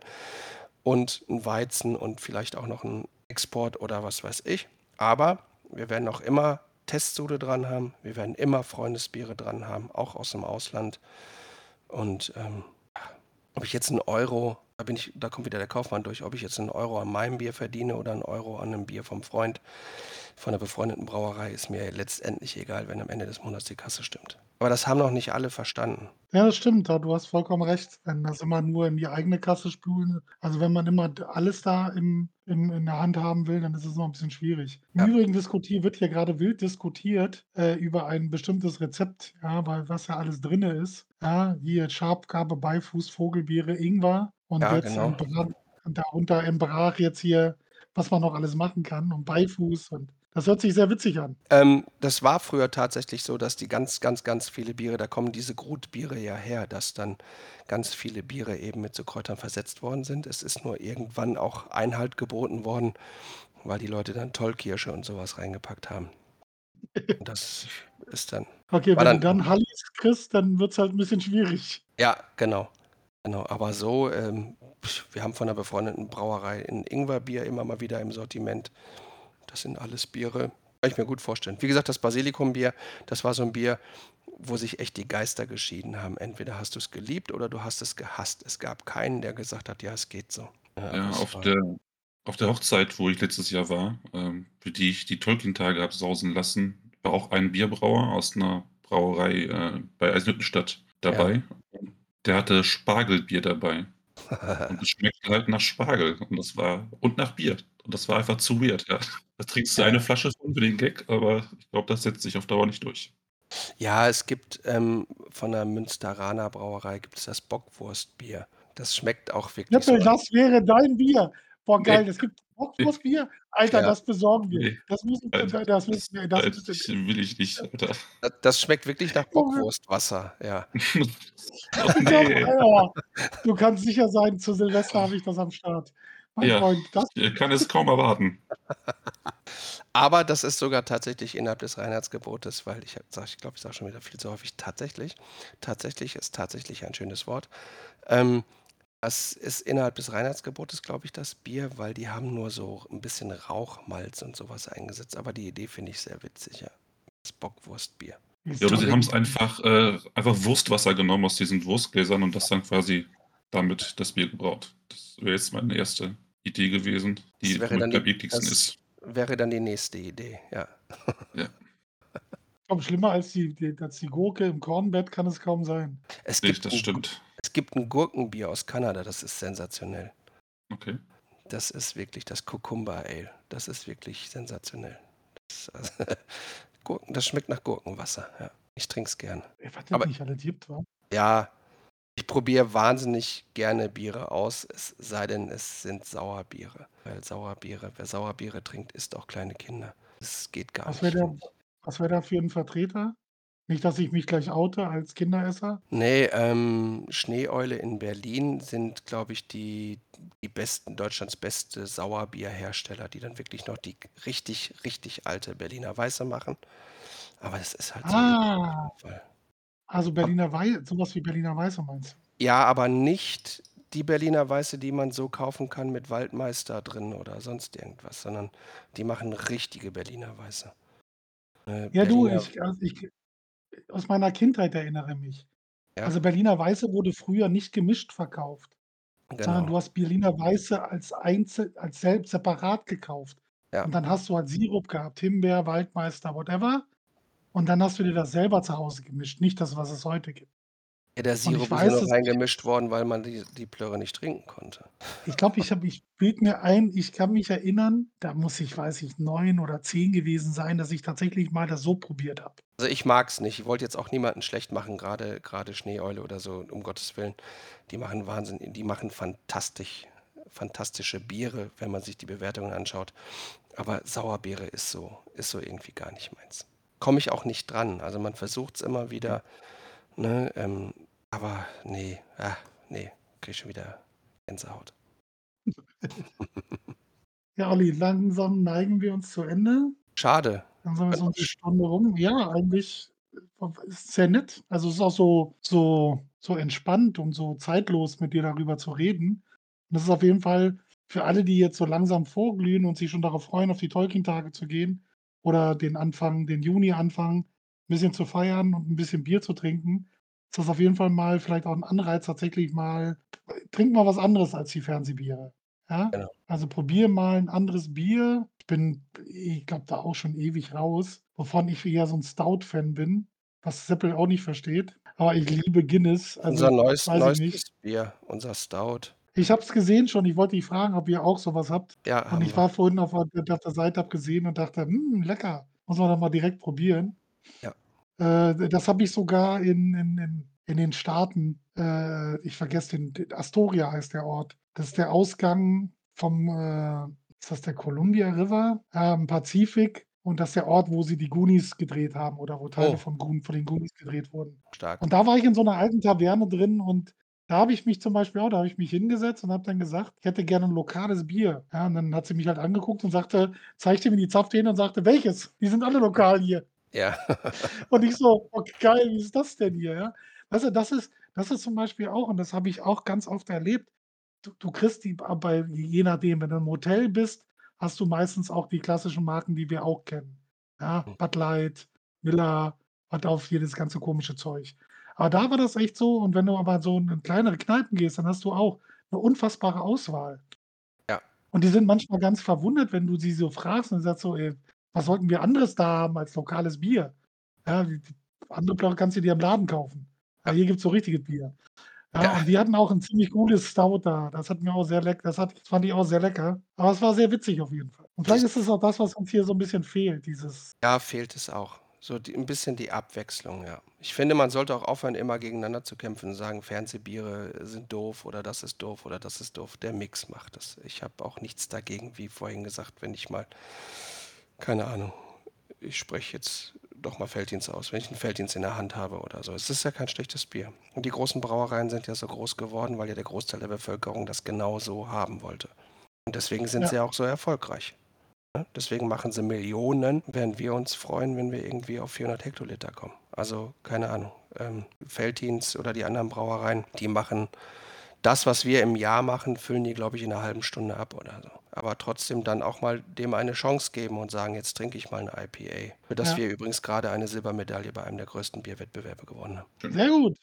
und 'n Weizen und vielleicht auch noch 'n Export oder was weiß ich. Aber wir werden auch immer Testsude dran haben. Wir werden immer Freundesbiere dran haben, auch aus dem Ausland. Und, ähm, ob ich jetzt 'n Euro da bin ich da kommt wieder der Kaufmann durch, ob ich jetzt 'n Euro an meinem Bier verdiene oder 'n Euro an 'nem Bier vom Freund von 'ner befreundeten Brauerei, ist mir letztendlich egal, wenn am Ende des Monats die Kasse stimmt. Aber das haben noch nicht alle verstanden. Ja, das stimmt, da du hast vollkommen recht, wenn das immer nur in die eigene Kasse spülen also, wenn man immer d alles da im im in der Hand haben will, dann ist es immer 'n bisschen schwierig. Im Ja. Übrigen diskutier wird hier grade wild diskutiert, äh, über ein bestimmtes Rezept, ja, weil was da alles drinne ist, ja, hier Schafgarbe, Beifuß, Vogelbeere, Ingwer und Ja, jetzt genau. in Bra darunter in Brach jetzt hier, was man noch alles machen kann und Beifuß und das hört sich sehr witzig an. Ähm, das war früher tatsächlich so, dass die ganz, ganz, ganz viele Biere da kommen diese Grutbiere ja her, dass dann ganz viele Biere eben mit so Kräutern versetzt worden sind. Es ist nur irgendwann auch Einhalt geboten worden, weil die Leute dann Tollkirsche und so was reingepackt haben. Und das ist dann Okay, war wenn du dann dann Hallis kriegst, dann wird's halt 'n bisschen schwierig. Ja, genau. Genau. Aber so, ähm, wir haben von 'ner befreundeten Brauerei 'n Ingwerbier immer mal wieder im Sortiment. Das sind alles Biere kann ich mir gut vorstellen. Wie gesagt, das Basilikumbier, das war so 'n Bier, wo sich echt die Geister geschieden haben. Entweder hast du's geliebt oder du hast es gehasst. Es gab keinen, der gesagt hat: „Ja, es geht so." Ja, aber Ja, es auf war der auf der Hochzeit, wo ich letztes Jahr war, ähm, für die ich die Tolkien-Tage habe sausen lassen, war auch ein Bierbrauer aus 'ner Brauerei, äh, bei Eisenhüttenstadt Ja. dabei. Der hatte Spargelbier dabei. Und es schmeckte halt nach Spargel und das war und nach Bier. Und das war einfach zu weird, ja. Da trinkst du Ja. eine Flasche von für den Gag, aber ich glaube, das setzt sich auf Dauer nicht durch. Ja, es gibt, ähm, von 'ner Münsteraner Brauerei gibt es das Bockwurstbier. Das schmeckt auch wirklich so, Jeppe, als das wäre dein Bier. Boah, Ne. geil, es gibt Ne. Bockwurstbier? Alter, Ja. das besorgen wir. Ne. Das müssen Alter, wir das müssen das wir das Alter, müssen das will ich nicht, Alter. Da das schmeckt wirklich nach Junge. Bockwurstwasser, ja. Ach Doch, ne. Alter. Du kannst sicher sein, zu Silvester habe ich das am Start. Mein Ja, Freund, das ich, äh, kann es kaum erwarten. Aber das ist sogar tatsächlich innerhalb des Reinheitsgebotes, weil ich habe sage ich glaube, ich sage schon wieder viel zu häufig tatsächlich. Tatsächlich ist tatsächlich ein schönes Wort. Ähm, das ist innerhalb des Reinheitsgebotes, glaube ich, das Bier, weil die haben nur so 'n bisschen Rauchmalz und so was eingesetzt. Aber die Idee finde ich sehr witzig, ja. Das Bockwurstbier. Ist Ja, oder sie toll. haben es einfach, äh, einfach Wurstwasser genommen aus diesen Wurstgläsern und das dann quasi damit das Bier gebraut. Das wäre jetzt meine erste Idee gewesen, Das die wäre dann vermutlich am die, ekligsten das ist. wäre dann die nächste Idee, ja. Ja, Ich glaube, schlimmer als die, die, als die Gurke im Kornbett kann es kaum sein. Es nee, gibt das ein, stimmt. es gibt ein Gurkenbier aus Kanada, das ist sensationell. Okay. Das ist wirklich das Cucumber Ale. Das ist wirklich sensationell. Das, also, Gurken, das schmeckt nach Gurkenwasser, ja. Ich trinke es gerne. Ey, was das Aber nicht alles gibt, wa? ja, ich probiere wahnsinnig gerne Biere aus, es sei denn, es sind Sauerbiere. Weil Sauerbiere, wer Sauerbiere trinkt, isst auch kleine Kinder. Das geht gar Was wäre nicht. da, was wär da für ein Vertreter? Nicht, dass ich mich gleich oute als Kinderesser. Nee, ähm, Schneeeule in Berlin sind, glaube ich, die, die besten, Deutschlands beste Sauerbierhersteller, die dann wirklich noch die richtig, richtig alte Berliner Weiße machen. Aber das ist halt so Ah, voll. also Berliner Weiße, sowas wie Berliner Weiße meinst du? Ja, aber nicht die Berliner Weiße, die man so kaufen kann mit Waldmeister drin oder sonst irgendwas, sondern die machen richtige Berliner Weiße. Äh, Ja, du, Berliner, ich, also ich aus meiner Kindheit erinnere mich. ja, Also Berliner Weiße wurde früher nicht gemischt verkauft, sondern genau. du hast Berliner Weiße als einzel als selbst separat gekauft. Ja. Und dann hast du halt Sirup gehabt, Himbeer, Waldmeister, whatever. Und dann hast du dir das selber zu Hause gemischt, nicht das, was es heute gibt. Ja, der Und ich Sirup ist ja weiß, nur dass ich reingemischt worden, weil man die, die Plörre nicht trinken konnte. ich glaube, ich habe ich bilde mir ein, ich kann mich erinnern, da muss ich, weiß ich, neun oder zehn gewesen sein, dass ich tatsächlich mal das so probiert habe. Also ich mag's nicht. Ich wollte jetzt auch niemanden schlecht machen, gerade gerade Schneeeule oder so, um Gottes Willen. Die machen Wahnsinn, die machen fantastisch, fantastische Biere, wenn man sich die Bewertungen anschaut. Aber Sauerbeere ist so, ist so irgendwie gar nicht meins. Komme ich auch nicht dran. Also man versucht es immer wieder, ne, ähm, aber nee, ah, nee, krieg ich schon wieder Gänsehaut. Ja, Olli, langsam neigen wir uns zu Ende. Schade. Langsam ist Könnte unsere Stunde rum. Ja, eigentlich äh, ist sehr nett. Also es ist auch so, so, so entspannt und so zeitlos, mit dir darüber zu reden. Und das ist auf jeden Fall für alle, die jetzt so langsam vorglühen und sich schon darauf freuen, auf die Tolkien-Tage zu gehen oder den Anfang, den Juni anfangen, ein bisschen zu feiern und ein bisschen Bier zu trinken, ist das auf jeden Fall mal vielleicht auch ein Anreiz, tatsächlich mal, trink mal was anderes als die Fernsehbiere. Ja? genau. Also probier mal ein anderes Bier. Ich bin, ich glaube, da auch schon ewig raus, wovon ich eher so ein Stout-Fan bin, was Seppel auch nicht versteht. Aber ich liebe Guinness, also Unser neues, weiß ich nicht. neuestes Bier, unser Stout. Ich habe es gesehen schon, ich wollte dich fragen, ob ihr auch sowas habt. Ja, Und haben ich wir. war vorhin auf der, auf der Seite, habe gesehen und dachte, hm, lecker, muss man doch mal direkt probieren. Ja. Äh, das habe ich sogar in, in, in, in den Staaten, äh, ich vergesse den, den, Astoria heißt der Ort. Das ist der Ausgang vom, äh, ist das der Columbia River äh, im Pazifik? Und das ist der Ort, wo sie die Goonies gedreht haben oder wo Teile Oh, von, Goon, von den Goonies gedreht wurden. stark. Und da war ich in so einer alten Taverne drin und da habe ich mich zum Beispiel auch, da habe ich mich hingesetzt und habe dann gesagt, ich hätte gerne ein lokales Bier. Ja, und dann hat sie mich halt angeguckt und sagte, zeigte mir die Zapfhähne und sagte, welches? Die sind alle lokal hier. Ja. Und ich so: „Okay, geil, wie ist das denn hier?“ Ja? Weißt du, das ist das ist zum Beispiel auch und das habe ich auch ganz oft erlebt. Du du kriegst die b bei je nachdem, wenn du im Hotel bist, hast du meistens auch die klassischen Marken, die wir auch kennen. Ja, Hm. Bud Light, Miller, was auf hier das ganze komische Zeug. Aber da war das echt so und wenn du aber so in kleinere Kneipen gehst, dann hast du auch 'ne unfassbare Auswahl. Ja. Und die sind manchmal ganz verwundert, wenn du sie so fragst und sagst so: „Ey, was sollten wir anderes da haben als lokales Bier?“ Ja, die die andere Plörre kannst du dir im Laden kaufen. Ja, Ja. hier gibt's so richtiges Bier. Ja, Ja. und die hatten auch 'n ziemlich gutes Stout da. Das hat mir auch sehr leck das hat das fand ich auch sehr lecker. Aber es war sehr witzig auf jeden Fall. Und vielleicht ist es auch das, was uns hier so 'n bisschen fehlt, dieses Ja, fehlt es auch. So die 'n bisschen die Abwechslung, ja. Ich finde, man sollte auch aufhören, immer gegeneinander zu kämpfen und sagen, Fernsehbiere sind doof oder das ist doof oder das ist doof. Der Mix macht es. Ich habe auch nichts dagegen, wie vorhin gesagt, wenn ich mal keine Ahnung, ich spreche jetzt doch mal Veltins aus, wenn ich 'n Veltins in der Hand habe oder so. Es ist ja kein schlechtes Bier. Und die großen Brauereien sind ja so groß geworden, weil ja der Großteil der Bevölkerung das genau so haben wollte. Und deswegen sind sie Ja. auch so erfolgreich. Ne? Deswegen machen sie Millionen, während wir uns freuen, wenn wir irgendwie auf vierhundert Hektoliter kommen. Also, keine Ahnung, ähm, Veltins oder die anderen Brauereien, die machen das, was wir im Jahr machen, füllen die, glaube ich, in einer halben Stunde ab oder so. Aber trotzdem dann auch mal dem eine Chance geben und sagen, jetzt trinke ich mal eine I P A. Für das Ja. wir übrigens gerade eine Silbermedaille bei einem der größten Bierwettbewerbe gewonnen haben. Sehr gut.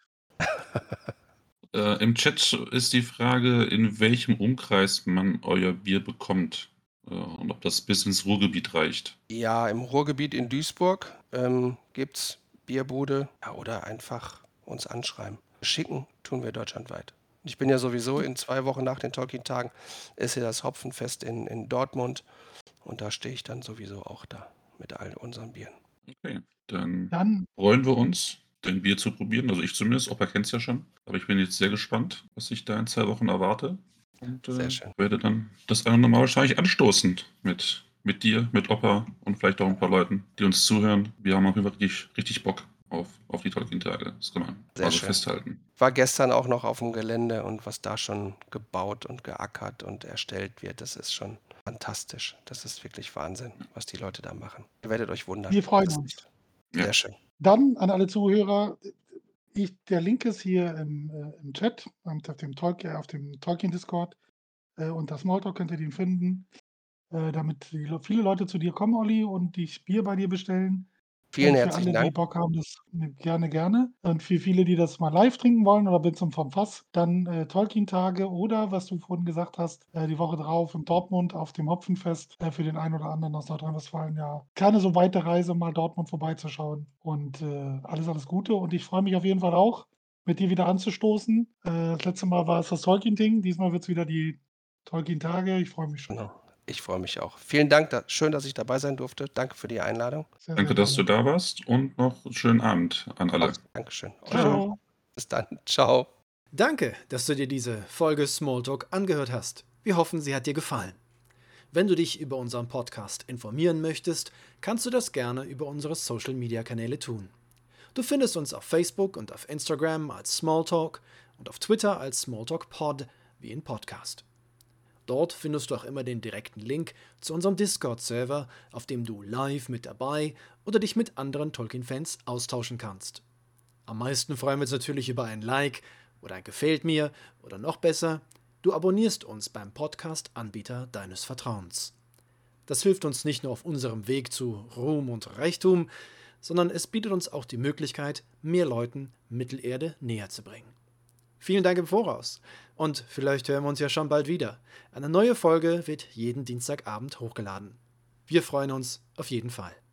Äh, Im Chat ist die Frage, in welchem Umkreis man euer Bier bekommt äh, und ob das bis ins Ruhrgebiet reicht. Ja, im Ruhrgebiet in Duisburg ähm, gibt es Bierbude, ja, oder einfach uns anschreiben. Schicken tun wir deutschlandweit. Ich bin ja sowieso in zwei Wochen nach den Tolkien-Tagen, ist ja das Hopfenfest in, in Dortmund und da stehe ich dann sowieso auch da mit all unseren Bieren. Okay, dann Dann, freuen wir uns, dein Bier zu probieren. Also ich zumindest, Opa kennt es ja schon. Aber ich bin jetzt sehr gespannt, was ich da in zwei Wochen erwarte. Und Sehr äh, schön. werde dann das eine oder andere Mal wahrscheinlich anstoßen mit, mit dir, mit Opa und vielleicht auch ein paar Leuten, die uns zuhören. Wir haben auf jeden Fall richtig, richtig Bock auf, auf die Tolkien-Tage. Das kann man Sehr also schön. festhalten. War gestern auch noch auf dem Gelände und was da schon gebaut und geackert und erstellt wird, das ist schon fantastisch. Das ist wirklich Wahnsinn, was die Leute da machen. Ihr werdet euch wundern. wir freuen Das uns. ist Ja. sehr schön. Dann an alle Zuhörer, ich, der Link ist hier im, äh, im Chat und auf dem, Tolk, äh, auf dem Tolkien-Discord. Äh, unter Smalltalk könnt ihr den finden, äh, damit die, Le- viele Leute zu dir kommen, Olli, und die Bier bei dir bestellen. Vielen Und für herzlichen alle, die Dank. Bock haben, das ne, gerne, gerne. Und für viele, die das mal live trinken wollen oder bin zum vom Fass, dann äh, Tolkien-Tage oder, was du vorhin gesagt hast, äh, die Woche drauf in Dortmund auf dem Hopfenfest äh, für den einen oder anderen aus Nordrhein-Westfalen. Ja, keine so weite Reise, mal Dortmund vorbeizuschauen. Und äh, alles, alles Gute. Und ich freue mich auf jeden Fall auch, mit dir wieder anzustoßen. Äh, das letzte Mal war es das Tolkien-Ding. Diesmal wird es wieder die Tolkien-Tage. Ich freue mich schon. Genau. Ich freue mich auch. Vielen Dank. Da, schön, dass ich dabei sein durfte. Danke für die Einladung. Sehr, Danke, sehr dass du gerne. da warst und noch einen schönen Abend an alle. Auch, Dankeschön. Euch Ciao. auch. Bis dann. Ciao. Danke, dass du dir diese Folge Smalltalk angehört hast. Wir hoffen, sie hat dir gefallen. Wenn du dich über unseren Podcast informieren möchtest, kannst du das gerne über unsere Social-Media-Kanäle tun. Du findest uns auf Facebook und auf Instagram als Smalltalk und auf Twitter als SmalltalkPod wie in Podcast. Dort findest du auch immer den direkten Link zu unserem Discord-Server, auf dem du live mit dabei oder dich mit anderen Tolkien-Fans austauschen kannst. Am meisten freuen wir uns natürlich über ein Like oder ein Gefällt mir oder noch besser, du abonnierst uns beim Podcast-Anbieter deines Vertrauens. Das hilft uns nicht nur auf unserem Weg zu Ruhm und Reichtum, sondern es bietet uns auch die Möglichkeit, mehr Leuten Mittelerde näher zu bringen. Vielen Dank im Voraus und vielleicht hören wir uns ja schon bald wieder. Eine neue Folge wird jeden Dienstagabend hochgeladen. Wir freuen uns auf jeden Fall.